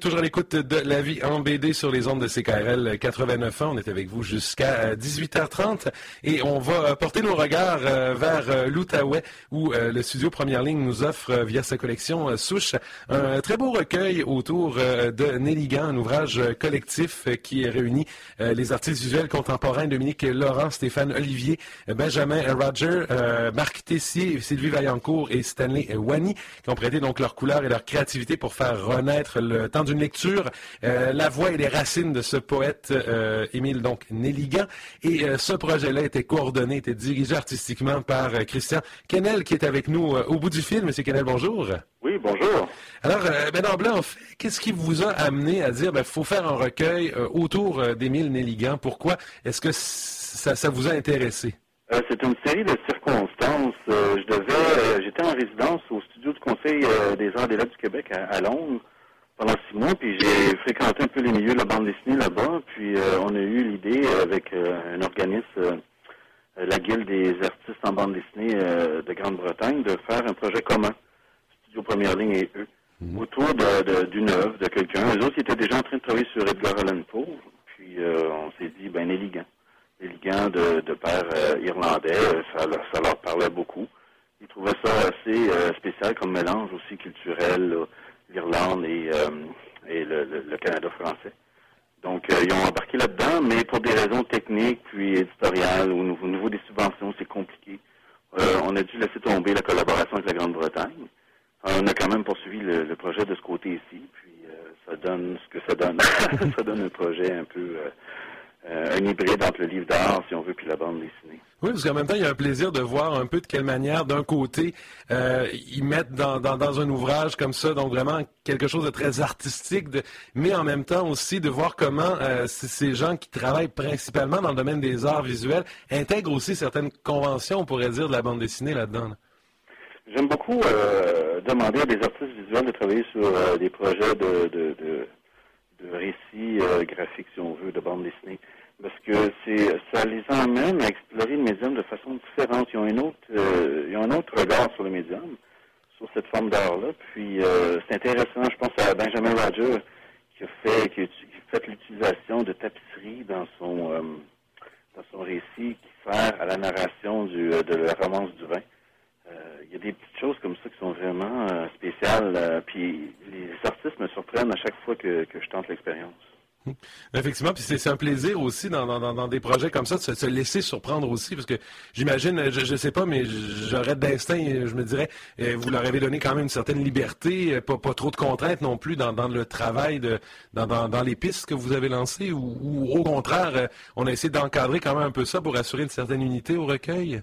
toujours à l'écoute de La Vie en BD sur les ondes de CKRL 89.1. On est avec vous jusqu'à 18h30 et on va porter nos regards vers l'Outaouais où le studio Première Ligne nous offre via sa collection Souche un très beau recueil autour de Néligan, un ouvrage collectif qui réunit les artistes visuels contemporains Dominique Laurent, Stéphane Olivier, Benjamin Roger, Marc Tessier, Sylvie Vaillancourt et Stanley Wany qui ont prêté donc leur couleur et leur créativité pour faire renaître le temps d'une lecture la voix et les racines de ce poète Émile donc Néligan. Et ce projet-là était coordonné, était dirigé artistiquement par Christian Kennel qui est avec nous au bout du fil. Monsieur Kennel, bonjour. Oui, bonjour. Alors, d'emblée, en fait, qu'est-ce qui vous a amené à dire faut faire un recueil autour d'Émile Néligan? Pourquoi est-ce que ça vous a intéressé? C'est une série de circonstances. J'étais en résidence au studio du Conseil des arts et des lettres du Québec à Londres pendant 6 mois, puis j'ai fréquenté un peu les milieux de la bande dessinée là-bas, puis on a eu l'idée avec un organisme, la Guilde des artistes en bande dessinée de Grande-Bretagne, de faire un projet commun, Studio Première Ligne et eux, autour d'une œuvre de quelqu'un. Eux autres, ils étaient déjà en train de travailler sur Edgar Allan Poe, puis on s'est dit, Néligan. Néligan de père irlandais, ça leur parlait beaucoup. Ils trouvaient ça assez spécial comme mélange aussi culturel, là, l'Irlande et le Canada français. Donc, ils ont embarqué là-dedans, mais pour des raisons techniques puis éditoriales, au niveau des subventions, c'est compliqué. On a dû laisser tomber la collaboration avec la Grande-Bretagne. On a quand même poursuivi le projet de ce côté-ci, puis ça donne ce que ça donne. Ça donne un projet un peu... un hybride entre le livre d'art, si on veut, puis la bande dessinée. Oui, parce qu'en même temps, il y a un plaisir de voir un peu de quelle manière, d'un côté, ils mettent dans un ouvrage comme ça, donc vraiment quelque chose de très artistique, mais en même temps aussi de voir comment ces gens qui travaillent principalement dans le domaine des arts visuels intègrent aussi certaines conventions, on pourrait dire, de la bande dessinée là-dedans. J'aime beaucoup demander à des artistes visuels de travailler sur des projets de récits graphiques, si on veut, de bande dessinée. Parce que ça les emmène à explorer le médium de façon différente. Ils ont un autre regard sur le médium, sur cette forme d'art-là. Puis c'est intéressant, je pense à Benjamin Roger, qui a fait l'utilisation de tapisserie dans son récit qui sert à la narration de la romance du vin. Il y a des petites choses comme ça qui sont vraiment spéciales. Puis les artistes me surprennent à chaque fois que je tente l'expérience. Effectivement, puis c'est un plaisir aussi dans des projets comme ça de se laisser surprendre aussi, parce que j'imagine, je sais pas, mais j'aurais d'instinct, je me dirais, vous leur avez donné quand même une certaine liberté, pas trop de contraintes non plus dans le travail, dans les pistes que vous avez lancées, ou au contraire, on a essayé d'encadrer quand même un peu ça pour assurer une certaine unité au recueil?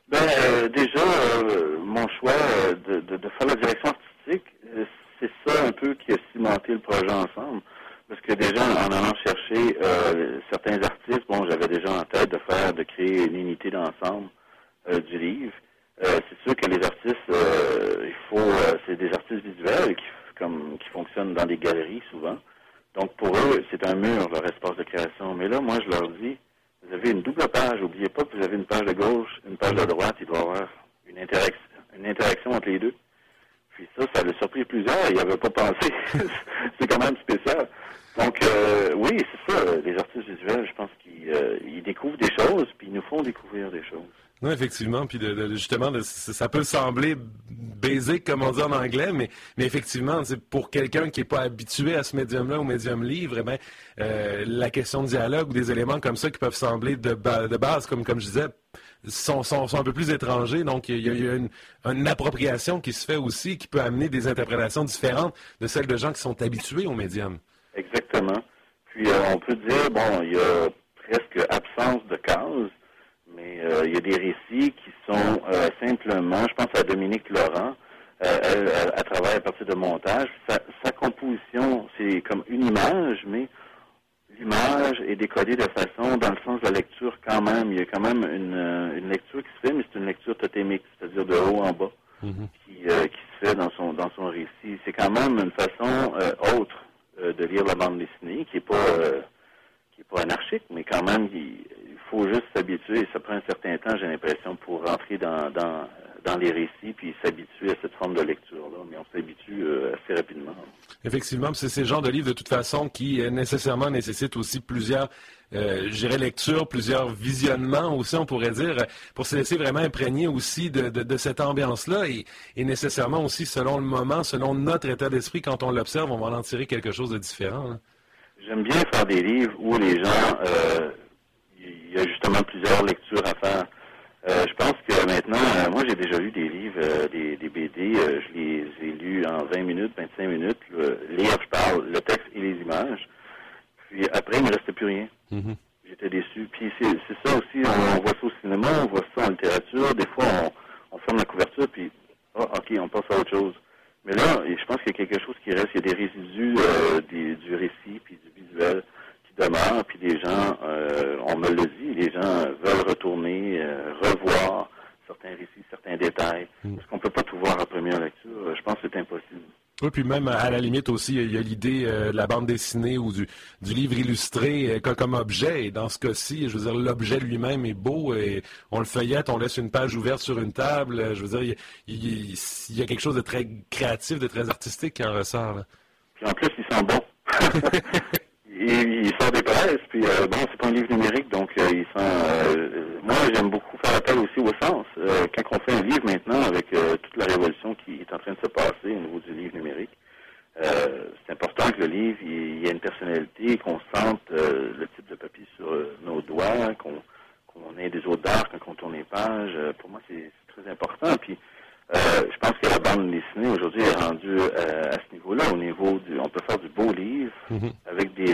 Déjà, mon choix de faire la direction artistique, c'est ça un peu qui a cimenté le projet ensemble. Parce que déjà, en allant chercher certains artistes, j'avais déjà en tête de créer une unité d'ensemble du livre. C'est sûr que les artistes, c'est des artistes visuels qui fonctionnent dans des galeries souvent. Donc pour eux, c'est un mur, leur espace de création. Mais là, moi, je leur dis, vous avez une double page. N'oubliez pas que vous avez une page de gauche, une page de droite. Il doit y avoir une interaction entre les deux. Puis ça l'a surpris plusieurs. Ils n'avaient pas pensé. C'est quand même spécial. Donc, oui, c'est ça. Les artistes visuels, je pense qu'ils découvrent des choses, puis ils nous font découvrir des choses. Non, effectivement, puis justement, ça peut sembler basic, comme on dit en anglais, mais effectivement, c'est pour quelqu'un qui n'est pas habitué à ce médium-là, au médium livre, la question de dialogue ou des éléments comme ça qui peuvent sembler de base, comme je disais, sont un peu plus étrangers. Donc, il y a une appropriation qui se fait aussi, qui peut amener des interprétations différentes de celles de gens qui sont habitués au médium. Exactement. Puis, on peut dire, il y a presque absence de cases, mais il y a des récits qui sont simplement, je pense à Dominique Laurent, elle travaille à partir de montage. Sa composition, c'est comme une image, mais l'image est décodée de façon, dans le sens de la lecture quand même. Il y a quand même une lecture qui se fait, mais c'est une lecture totémique, c'est-à-dire de haut en bas, qui se fait dans son récit. C'est quand même une façon autre de lire la bande dessinée, qui est pas anarchique, mais quand même, il faut juste s'habituer. Ça prend un certain temps, j'ai l'impression, pour rentrer dans dans les récits puis s'habituer à cette forme de lecture-là. Mais on s'habitue assez rapidement. Effectivement, c'est ces genres de livres de toute façon qui nécessairement nécessitent aussi plusieurs lectures, plusieurs visionnements aussi, on pourrait dire, pour se laisser vraiment imprégner aussi de cette ambiance-là et nécessairement aussi selon le moment, selon notre état d'esprit, quand on l'observe, on va en tirer quelque chose de différent. Là. J'aime bien faire des livres où les gens, il y a justement plusieurs lectures à faire. Je pense que maintenant, moi j'ai déjà lu des livres, des BD, je les ai lus en 20 minutes, 25 minutes, lire, je parle, le texte et les images. Puis après, il ne me restait plus rien. Mm-hmm. J'étais déçu. Puis c'est ça aussi, on voit ça au cinéma, on voit ça en littérature. Des fois, on ferme la couverture, puis OK, on passe à autre chose. Mais là, je pense qu'il y a quelque chose qui reste. Il y a des résidus du récit, puis du visuel qui demeurent. Puis les gens, on me le dit, les gens veulent retourner, revoir certains récits, certains détails. Parce qu'on ne peut pas tout voir en première lecture. Je pense que c'est impossible. Oui, puis même à la limite aussi, il y a l'idée de la bande dessinée ou du livre illustré comme objet. Et dans ce cas-ci, je veux dire, l'objet lui-même est beau et on le feuillette, on laisse une page ouverte sur une table. Je veux dire, il y a quelque chose de très créatif, de très artistique qui en ressort. Là. Puis en plus, il sent bon. il sort des presses, puis bon, c'est pas un livre numérique, donc il sent... moi, j'aime beaucoup faire appel aussi au sens. Quand on fait un livre maintenant, avec toute la révolution qui est en train de se passer au niveau du livre numérique, c'est important que le livre, il y ait une personnalité, qu'on sente le type de papier sur nos doigts, qu'on ait des odeurs quand on tourne les pages. Pour moi, c'est très important. Puis, je pense que la bande dessinée aujourd'hui est rendue à ce niveau-là, au niveau on peut faire du beau livre avec des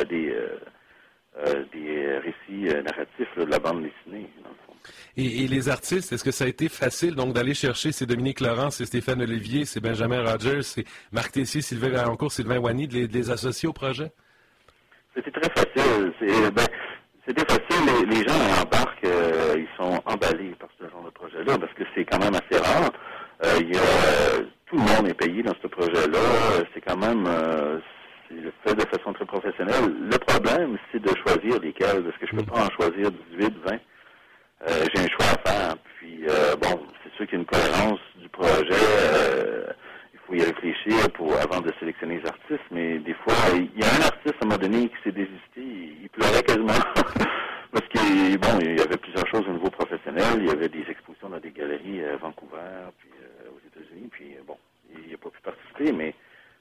récits narratifs là, de la bande dessinée, dans le fond. Et les artistes, est-ce que ça a été facile donc d'aller chercher, c'est Dominique Laurent, c'est Stéphane Olivier, c'est Benjamin Rogers, c'est Marc Tessier, Sylvain Vaillancourt, Sylvain Wany, de les associer au projet? C'était très facile. C'était facile. Les gens embarquent, ils sont emballés par ce genre de projet-là parce que c'est quand même assez rare. Tout le monde est payé dans ce projet-là. C'est quand même c'est fait de façon très professionnelle. Le problème, c'est de choisir lesquels, parce que je peux pas en choisir 18, 20. J'ai un choix à faire. Puis bon, c'est sûr qu'il y a une cohérence du projet. Il faut y réfléchir avant de sélectionner les artistes, mais des fois, il y a un artiste à un moment donné qui s'est désisté, il pleurait quasiment. Parce qu'il y avait plusieurs choses au niveau professionnel, il y avait des expositions dans des galeries à Vancouver, puis aux États-Unis, puis bon, il n'a pas pu participer, mais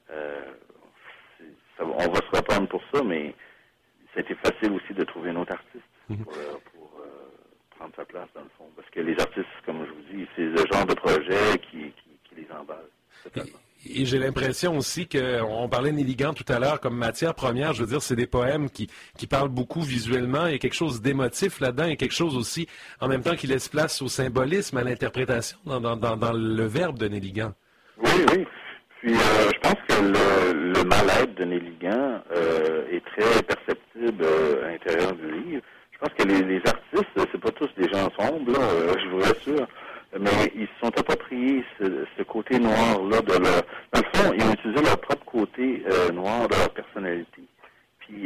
on va se reprendre pour ça, mais ça a été facile aussi de trouver un autre artiste pour prendre sa place dans le fond. Parce que les artistes, comme je vous dis, c'est le genre de projet qui les emballe. Et j'ai l'impression aussi qu'on parlait Nelligan tout à l'heure comme matière première, je veux dire, c'est des poèmes qui parlent beaucoup visuellement, il y a quelque chose d'émotif là-dedans, il y a quelque chose aussi, en même temps, qui laisse place au symbolisme, à l'interprétation dans le verbe de Nelligan. Oui. Puis je pense que le mal-être de Nelligan est très perceptible à l'intérieur du livre. Je pense que les artistes, c'est pas tous des gens sombres, là, je vous rassure. Mais ils se sont appropriés ce côté noir-là de leur... Dans le fond, ils ont utilisé leur propre côté noir de leur personnalité. Puis,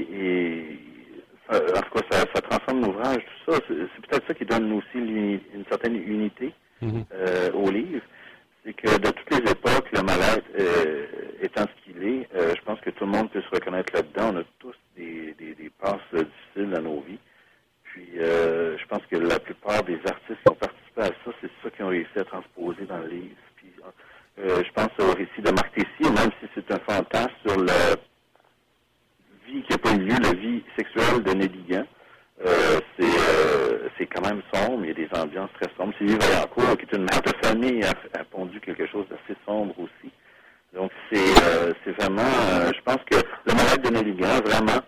en tout cas, ça transforme l'ouvrage, tout ça. C'est peut-être ça qui donne aussi une certaine unité au livre. C'est que de toutes les époques, le mal-être étant ce qu'il est, je pense que tout le monde peut se reconnaître là-dedans. On a tous des passes difficiles dans nos vies. Puis, je pense que la plupart des artistes qui ont participé à ça, c'est ça qu'ils ont réussi à transposer dans le livre. Puis, je pense au récit de Marc Tessier, même si c'est un fantasme sur la vie qui n'a pas eu lieu, la vie sexuelle de Nelligan. C'est quand même sombre, il y a des ambiances très sombres. Sylvie Vaillancourt, qui est une mère de famille, a pondu quelque chose d'assez sombre aussi. Donc, c'est vraiment, je pense que le malade de Nelligan, vraiment,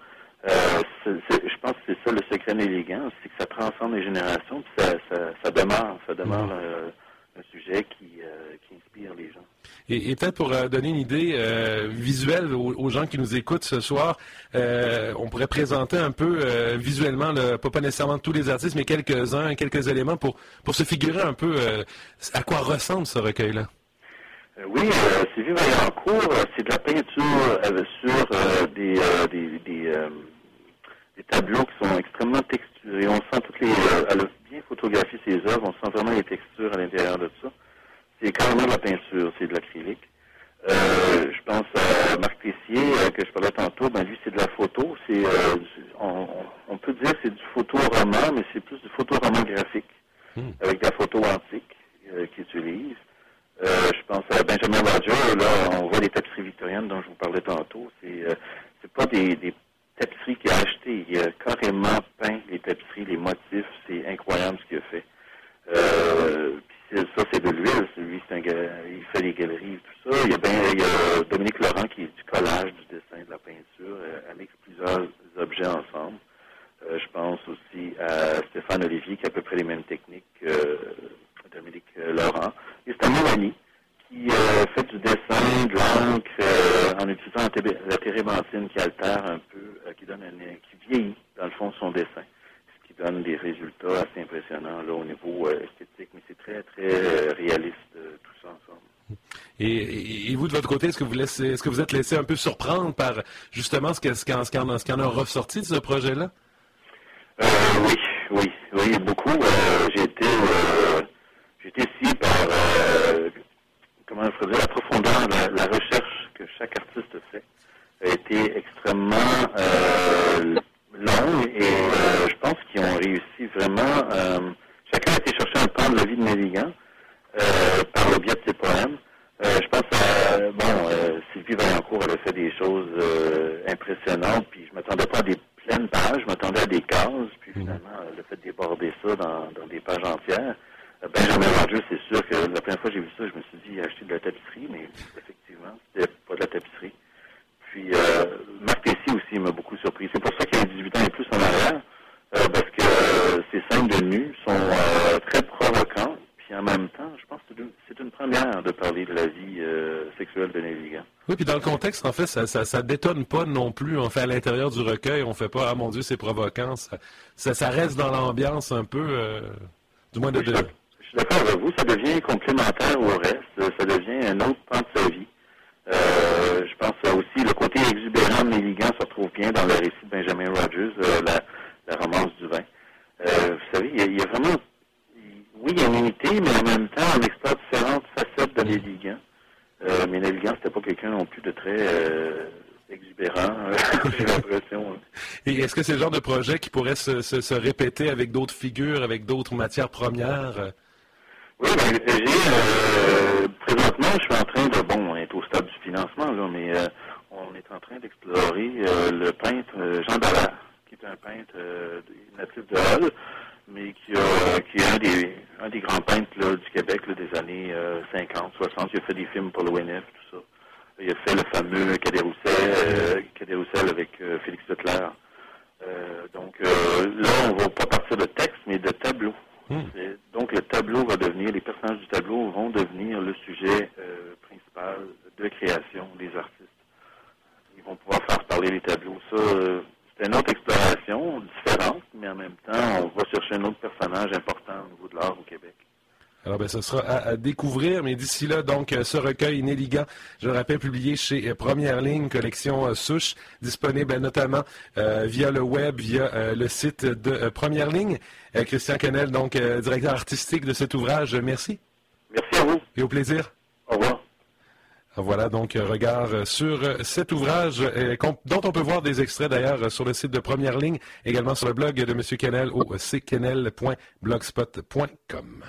je pense que c'est ça le secret Nelligan, c'est que ça transcende les générations, puis ça demeure un sujet qui inspire les gens. Et peut-être pour donner une idée visuelle aux gens qui nous écoutent ce soir, on pourrait présenter un peu visuellement, pas nécessairement tous les artistes, mais quelques éléments pour se figurer un peu à quoi ressemble ce recueil-là. Oui, Sylvie Vaillancourt, c'est de la peinture sur des tableaux qui sont extrêmement texturés. On sent elle a bien photographié ses œuvres, on sent vraiment les textures à l'intérieur de ça. on peut dire que c'est du photoroman, mais c'est plus du photoroman graphique, avec de la photo antique qu'ils utilisent. Je pense à Benjamin Rogers, là, on voit les tapisseries victoriennes dont je vous parlais tantôt. C'est pas des tapisseries qu'il a achetées. Il a carrément peint les tapisseries, les motifs. C'est incroyable ce qu'il a fait. Ça, c'est de l'huile. Lui, il fait des galeries et tout ça. Il y a Dominique Laurent qui est du collage, du dessin, de la peinture. Elle mixe plusieurs objets ensemble. Je pense aussi à Stéphane Olivier qui a à peu près les mêmes techniques que Dominique Laurent. Et c'est à Mélanie qui fait du dessin, de l'encre, en utilisant la térébenthine qui altère un peu, qui vieillit, dans le fond, son dessin. Ce qui donne des résultats assez impressionnants là, au niveau esthétique. Mais c'est très, très réaliste, tout ça ensemble. Et vous, de votre côté, est-ce que vous êtes laissé un peu surprendre par, justement, ce qui en a ressorti de ce projet-là? Oui, beaucoup. J'ai été scié par, comment je pourrais dire, la profondeur, la recherche que chaque artiste fait a été extrêmement longue et je pense qu'ils ont réussi vraiment. Chacun a été chercher un pan de la vie de Nelligan par le biais de ses poèmes. Je pense à, Sylvie Vaillancourt, elle a fait des choses impressionnantes, puis je m'attendais pas à des pleines pages, je m'attendais à des cases, puis finalement, elle a fait déborder ça dans des pages entières. Benjamin Rogers, c'est sûr que la première fois que j'ai vu ça, je me suis dit acheter de la tapisserie, mais effectivement, c'était pas de la tapisserie. Puis Marc Tessier aussi m'a beaucoup surpris. C'est pour ça qu'il y a 18 ans et plus en arrière, parce que ces scènes de nu sont très provocantes, puis en même temps, je pense que c'est une première de parler de la vie sexuelle de Nelligan. Oui, puis dans le contexte, en fait, ça détonne pas non plus. On fait à l'intérieur du recueil, on fait pas « Ah mon Dieu, c'est provoquant ». Ça reste dans l'ambiance un peu, du moins de... Je suis d'accord avec vous, ça devient complémentaire au reste, ça devient un autre pan de sa vie. Je pense aussi le côté exubérant de Nelligan se retrouve bien dans le récit de Benjamin Rogers, la romance du vin. Vous savez, il y a vraiment... Oui, il y a une unité, mais en même temps, on explore différentes facettes de Nelligan. Mais Nelligan, c'était pas quelqu'un non plus de très exubérant, j'ai l'impression. Et est-ce que c'est le genre de projet qui pourrait se répéter avec d'autres figures, avec d'autres matières premières? Oui, présentement, je suis en train de... on est au stade du financement, là, mais on est en train d'explorer le peintre Jean Dallaire, qui est un peintre natif de Hull, mais qui est un des grands peintres là, du Québec là, des années 50, 60. Il a fait des films pour l'ONF, tout ça. Il a fait le fameux Cadet Roussel avec Félix Leclerc. Donc là, on va pas partir de texte, mais de tableau. Donc le tableau va devenir, les personnages du tableau vont devenir le sujet principal de création des artistes. Ils vont pouvoir faire parler les tableaux. Ça, c'est une autre exploration différente, mais en même temps, on va chercher un autre personnage important au niveau de l'art au Québec. Alors, ce sera à découvrir, mais d'ici là, donc, ce recueil Nelligan, je le rappelle, publié chez Première Ligne, collection Souche, disponible notamment via le web, via le site de Première Ligne. Christian Quesnel, donc, directeur artistique de cet ouvrage, merci. Merci à vous. Et au plaisir. Au revoir. Voilà donc regard sur cet ouvrage dont on peut voir des extraits d'ailleurs sur le site de Première Ligne, également sur le blog de M. Quesnel au cquesnel.blogspot.com.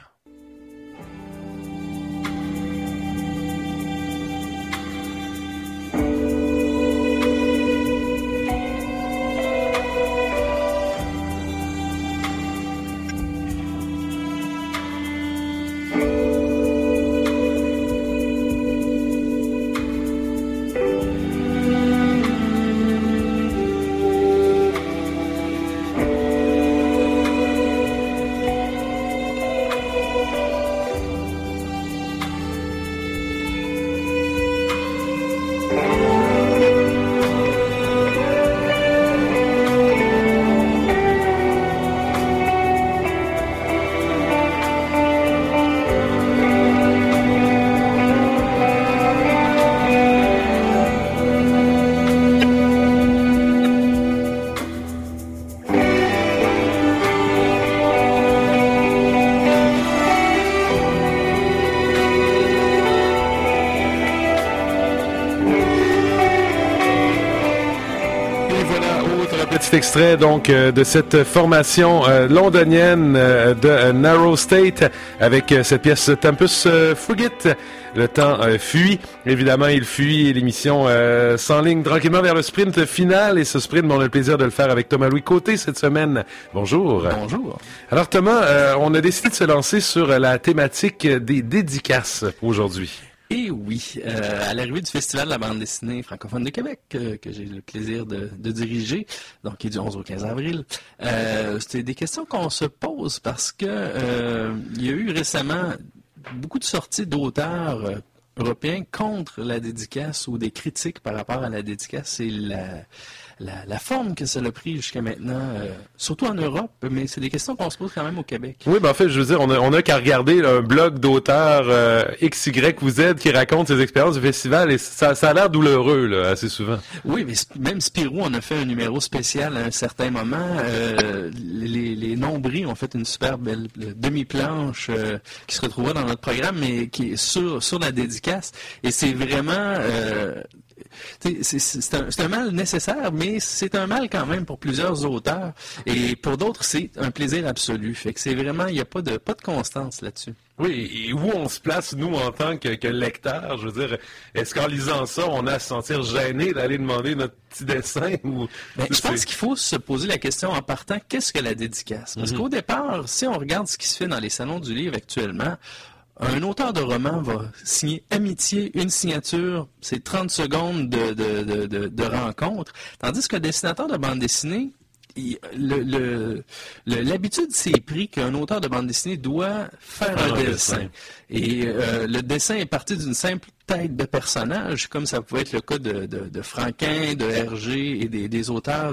Autre petit extrait donc de cette formation londonienne de Narrow State avec cette pièce Tempus Fugit. Le temps fuit. Évidemment, il fuit. L'émission s'enligne tranquillement vers le sprint final. Et ce sprint, on a le plaisir de le faire avec Thomas-Louis Côté cette semaine. Bonjour. Bonjour. Alors Thomas, on a décidé de se lancer sur la thématique des dédicaces aujourd'hui. Et oui, à l'arrivée du Festival de la bande dessinée francophone de Québec, que j'ai le plaisir de diriger, donc qui est du 11 au 15 avril, c'était des questions qu'on se pose parce que il y a eu récemment beaucoup de sorties d'auteurs européens contre la dédicace ou des critiques par rapport à la dédicace et la forme que ça a pris jusqu'à maintenant, surtout en Europe, mais c'est des questions qu'on se pose quand même au Québec. Oui, ben en fait, je veux dire, on a qu'à regarder un blog d'auteurs XYZ qui raconte ses expériences du festival et ça a l'air douloureux, là, assez souvent. Oui, mais même Spirou, on a fait un numéro spécial à un certain moment. Les Nombris ont fait une super belle demi-planche qui se retrouvera dans notre programme, mais qui est sur la dédicace. Et c'est vraiment... c'est un mal nécessaire, mais c'est un mal quand même pour plusieurs auteurs. Et pour d'autres, c'est un plaisir absolu. Fait que c'est vraiment, il n'y a pas de constance là-dessus. Oui, et où on se place, nous, en tant que lecteurs? Je veux dire, est-ce qu'en lisant ça, on a à se sentir gêné d'aller demander notre petit dessin? Ou... je pense qu'il faut se poser la question en partant, qu'est-ce que la dédicace? Parce qu'au départ, si on regarde ce qui se fait dans les salons du livre actuellement, un auteur de roman va signer amitié, une signature, c'est 30 secondes de rencontre, tandis qu'un dessinateur de bande dessinée, l'habitude s'est pris qu'un auteur de bande dessinée doit faire un dessin. Et le dessin est parti d'une simple tête de personnage, comme ça pouvait être le cas de Franquin, de Hergé et des auteurs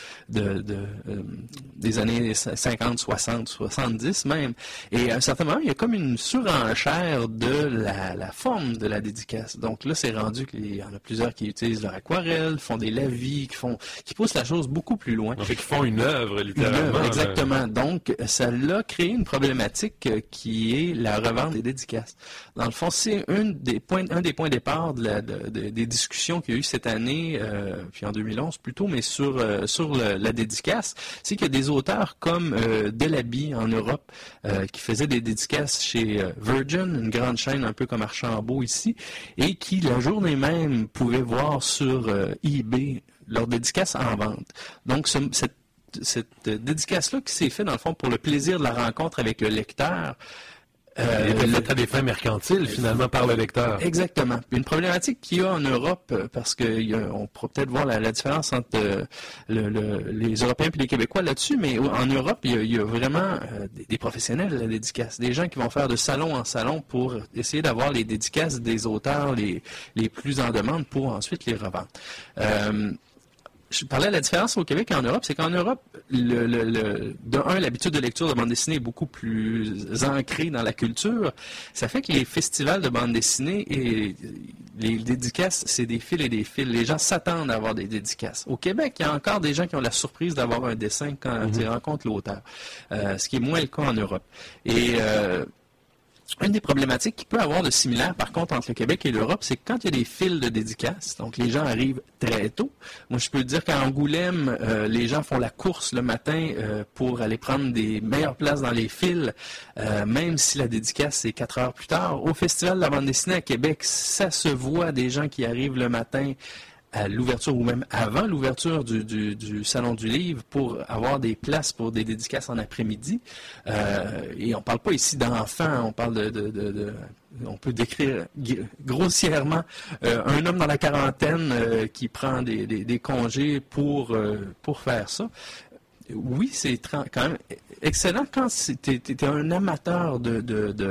des années 50, 60, 70 même. Et à un certain moment, il y a comme une surenchère de la forme de la dédicace. Donc là, c'est rendu qu'il y en a plusieurs qui utilisent leur aquarelle, font des lavis, qui poussent la chose beaucoup plus loin. Donc, qui font une œuvre, littéralement. Exactement. Donc, ça l'a créé une problématique qui est la revente des dédicaces. Dans le fond, c'est un des points de départ des discussions qu'il y a eu cette année, puis en 2011 plutôt, mais sur la dédicace, c'est qu'il y a des auteurs comme Delaby en Europe qui faisaient des dédicaces chez Virgin, une grande chaîne un peu comme Archambault ici, et qui la journée même pouvaient voir sur eBay leur dédicace en vente. Donc cette dédicace-là qui s'est faite dans le fond pour le plaisir de la rencontre avec le lecteur, à des fins mercantiles, finalement, par le lecteur. Exactement. Une problématique qu'il y a en Europe, parce qu'on pourra peut-être voir la différence entre les Européens et les Québécois là-dessus, mais en Europe, il y a vraiment des professionnels de la dédicace, des gens qui vont faire de salon en salon pour essayer d'avoir les dédicaces des auteurs les plus en demande pour ensuite les revendre. Je parlais de la différence au Québec et en Europe, c'est qu'en Europe, l'habitude de lecture de bande dessinée est beaucoup plus ancrée dans la culture. Ça fait que les festivals de bande dessinée et les dédicaces, c'est des fils et des fils. Les gens s'attendent à avoir des dédicaces. Au Québec, il y a encore des gens qui ont la surprise d'avoir un dessin quand ils rencontrent l'auteur, ce qui est moins le cas en Europe. Et une des problématiques qu'il peut avoir de similaire, par contre, entre le Québec et l'Europe, c'est que quand il y a des files de dédicaces, donc les gens arrivent très tôt. Moi, je peux dire qu'à Angoulême, les gens font la course le matin pour aller prendre des meilleures places dans les files, même si la dédicace, c'est 4 heures plus tard. Au Festival de la bande dessinée à Québec, ça se voit des gens qui arrivent le matin à l'ouverture ou même avant l'ouverture du Salon du Livre pour avoir des places pour des dédicaces en après-midi. Et on ne parle pas ici d'enfants, on parle on peut décrire grossièrement un homme dans la quarantaine qui prend des congés pour faire ça. Oui, c'est quand même excellent quand tu es un amateur de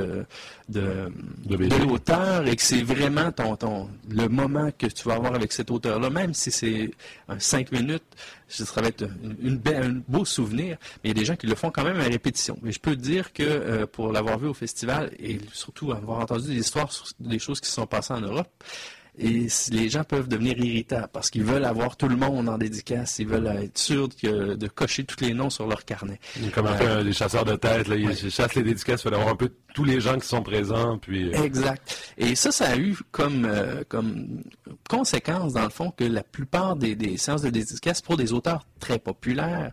l'auteur et que c'est vraiment le moment que tu vas avoir avec cet auteur-là, même si c'est 5 minutes, ça va être un beau souvenir, mais il y a des gens qui le font quand même à répétition. Mais je peux te dire que pour l'avoir vu au festival et surtout avoir entendu des histoires sur des choses qui se sont passées en Europe, Et les gens peuvent devenir irritables parce qu'ils veulent avoir tout le monde en dédicace. Ils veulent être sûrs de cocher tous les noms sur leur carnet. Comme un peu les chasseurs de tête, là, ils chassent les dédicaces, il faut avoir un peu tous les gens qui sont présents. Puis, Exact. Et ça a eu comme conséquence, dans le fond, que la plupart des séances de dédicaces pour des auteurs très populaires,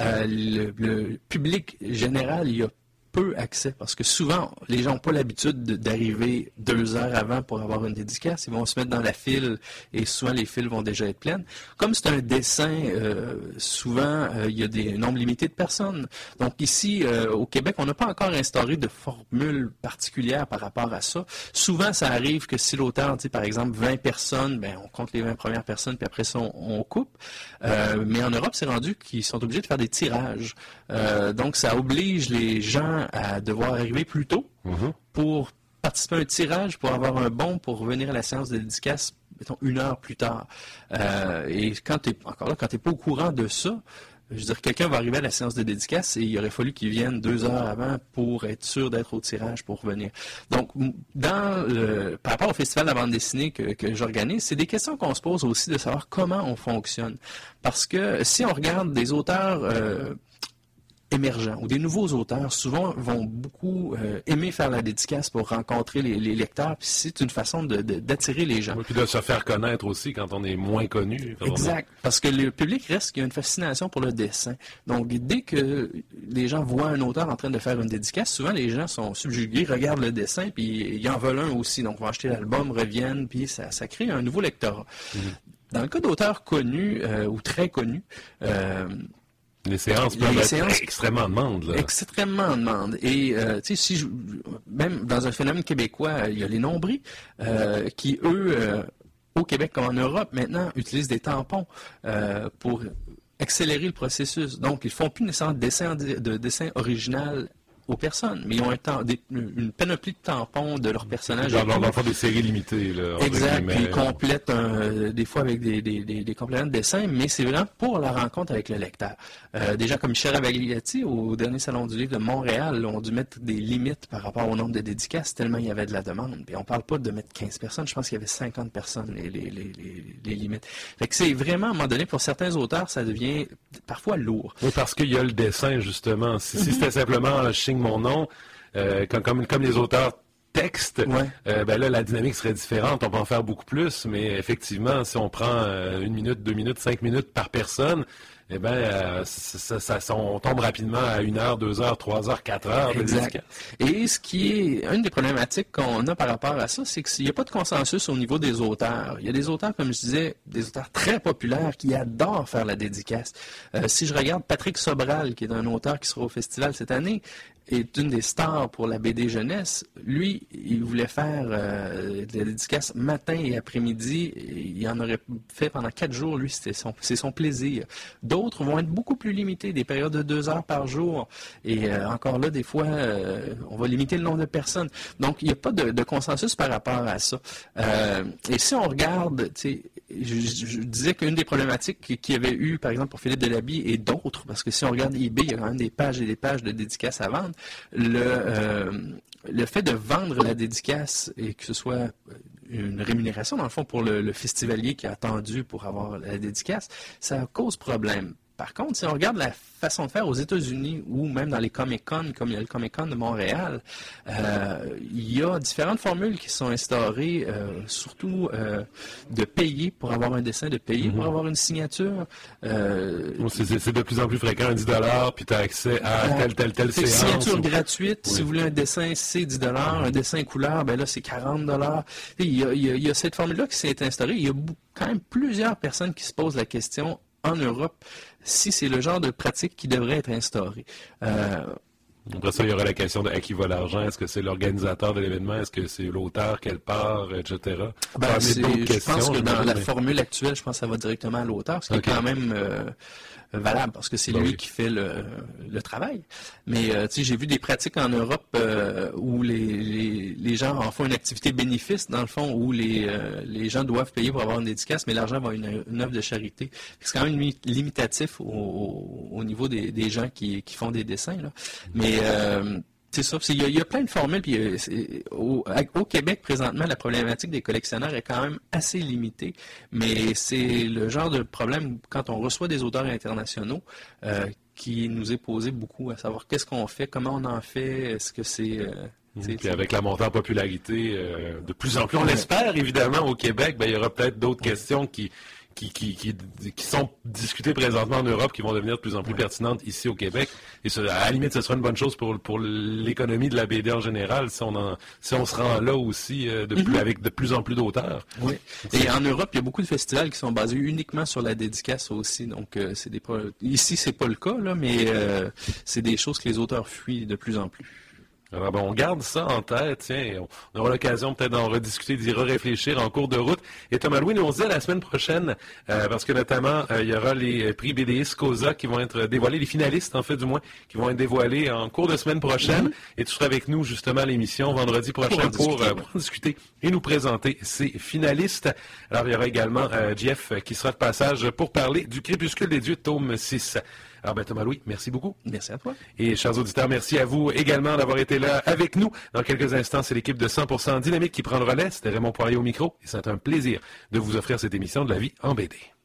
le public général y a peu accès, parce que souvent, les gens n'ont pas l'habitude d'arriver 2 heures avant pour avoir une dédicace. Ils vont se mettre dans la file et souvent les files vont déjà être pleines. Comme c'est un dessin, souvent, il y a des nombres limités de personnes. Donc ici, au Québec, on n'a pas encore instauré de formule particulière par rapport à ça. Souvent, ça arrive que si l'auteur dit, par exemple, 20 personnes, ben, on compte les 20 premières personnes, puis après ça, on coupe. Mais en Europe, c'est rendu qu'ils sont obligés de faire des tirages. Donc, ça oblige les gens à devoir arriver plus tôt pour participer à un tirage, pour avoir un bon, pour revenir à la séance de dédicace, mettons, 1 heure plus tard. Et quand tu n'es pas au courant de ça, je veux dire, quelqu'un va arriver à la séance de dédicace et il aurait fallu qu'il vienne 2 heures avant pour être sûr d'être au tirage pour revenir. Donc, par rapport au Festival de la bande dessinée que j'organise, c'est des questions qu'on se pose aussi de savoir comment on fonctionne. Parce que si on regarde des auteurs émergents ou des nouveaux auteurs, souvent vont beaucoup aimer faire la dédicace pour rencontrer les lecteurs, puis c'est une façon d'attirer les gens. Et puis de se faire connaître aussi quand on est moins connu. Exact, parce que le public reste qu'il y a une fascination pour le dessin. Donc, dès que les gens voient un auteur en train de faire une dédicace, souvent les gens sont subjugués, regardent le dessin, puis ils en veulent un aussi. Donc, vont acheter l'album, reviennent, puis ça crée un nouveau lectorat. Dans le cas d'auteurs connus ou très connus, les séances peuvent être extrêmement demandes. Là. Extrêmement demandes. Et, tu sais, même dans un phénomène québécois, il y a les nombris qui, eux, au Québec comme en Europe, maintenant, utilisent des tampons pour accélérer le processus. Donc, ils ne font plus nécessairement de dessin original aux personnes, mais ils ont une panoplie de tampons de leurs personnages. Ils font des séries limitées. Là, exact, puis ils complètent des fois avec des compléments de dessin, mais c'est vraiment pour la rencontre avec le lecteur. Des gens comme Michel Ravagliati, au dernier Salon du Livre de Montréal, ont dû mettre des limites par rapport au nombre de dédicaces, tellement il y avait de la demande. Et on ne parle pas de mettre 15 personnes, je pense qu'il y avait 50 personnes, les limites. Fait que c'est vraiment, à un moment donné, pour certains auteurs, ça devient parfois lourd. Oui, parce qu'il y a le dessin, justement. Si c'était simplement mon nom, comme les auteurs texte, ben là, la dynamique serait différente. On peut en faire beaucoup plus, mais effectivement, si on prend 1 minute, 2 minutes, 5 minutes par personne, eh bien, on tombe rapidement à 1 heure, 2 heures, 3 heures, 4 heures. Exact. Et ce qui est une des problématiques qu'on a par rapport à ça, c'est qu'il n'y a pas de consensus au niveau des auteurs. Il y a des auteurs, comme je disais, des auteurs très populaires qui adorent faire la dédicace. Si je regarde Patrick Sobral, qui est un auteur qui sera au festival cette année, est une des stars pour la BD jeunesse. Lui, il voulait faire de la dédicace matin et après-midi. Il en aurait fait pendant 4 jours. Lui, c'est son plaisir. D'autres vont être beaucoup plus limités, des périodes de 2 heures par jour. Et encore là, des fois, on va limiter le nombre de personnes. Donc, il n'y a pas de consensus par rapport à ça. Et si on regarde, je disais qu'une des problématiques qu'il y avait eu, par exemple, pour Philippe Delaby et d'autres, parce que si on regarde eBay, il y a quand même des pages et des pages de dédicaces à vendre. Le fait de vendre la dédicace et que ce soit une rémunération, dans le fond, pour le festivalier qui a attendu pour avoir la dédicace, ça cause problème. Par contre, si on regarde la façon de faire aux États-Unis ou même dans les Comic-Con, comme il y a le Comic-Con de Montréal, il y a différentes formules qui sont instaurées, surtout de payer pour avoir un dessin, de payer pour avoir une signature. C'est de plus en plus fréquent, 10 $, puis tu as accès à telle séance. Signature gratuite, si vous voulez un dessin, c'est 10 $, un dessin couleur, ben là, c'est 40 $. Il y a cette formule-là qui s'est instaurée. Il y a quand même plusieurs personnes qui se posent la question en Europe, si c'est le genre de pratique qui devrait être instauré. Après ça, il y aura la question de à qui va l'argent. Est-ce que c'est l'organisateur de l'événement? Est-ce que c'est l'auteur, quelle part, etc.? Je pense que dans la formule actuelle, je pense que ça va directement à l'auteur, ce qui est quand même valable, parce que c'est lui qui fait le travail. Mais j'ai vu des pratiques en Europe où les gens en font une activité bénéfice, dans le fond, où les gens doivent payer pour avoir une dédicace, mais l'argent va à une œuvre de charité. C'est quand même limitatif au niveau des gens qui font des dessins, là. Mais C'est ça. Il y a plein de formules. Puis au Québec, présentement, la problématique des collectionneurs est quand même assez limitée. Mais c'est le genre de problème quand on reçoit des auteurs internationaux qui nous est posé beaucoup, à savoir qu'est-ce qu'on fait, comment on en fait, est-ce que c'est... Puis avec la montée en popularité, de plus en plus, on l'espère évidemment au Québec, il y aura peut-être d'autres questions qui sont discutées présentement en Europe, qui vont devenir de plus en plus pertinentes ici au Québec. Et à la limite, ce sera une bonne chose pour l'économie de la BD en général, si on se rend là aussi avec de plus en plus d'auteurs. Oui. Et en Europe, il y a beaucoup de festivals qui sont basés uniquement sur la dédicace aussi. Donc, ici, c'est pas le cas, là, mais c'est des choses que les auteurs fuient de plus en plus. Alors on garde ça en tête, tiens, on aura l'occasion peut-être d'en rediscuter, d'y réfléchir en cours de route. Et Thomas Louis nous on se dit à la semaine prochaine, parce que notamment, il y aura les prix BDistes COSA qui vont être dévoilés, les finalistes en fait du moins, qui vont être dévoilés en cours de semaine prochaine. Et tu seras avec nous justement à l'émission vendredi prochain pour discuter et nous présenter ces finalistes. Alors il y aura également Jeff qui sera de passage pour parler du Crépuscule des Dieux, tome 6. Alors Thomas Louis, merci beaucoup. Merci à toi. Et chers auditeurs, merci à vous également d'avoir été là avec nous. Dans quelques instants, c'est l'équipe de 100% Dynamique qui prend le relais. C'était Raymond Poirier au micro et c'est un plaisir de vous offrir cette émission de la vie en BD.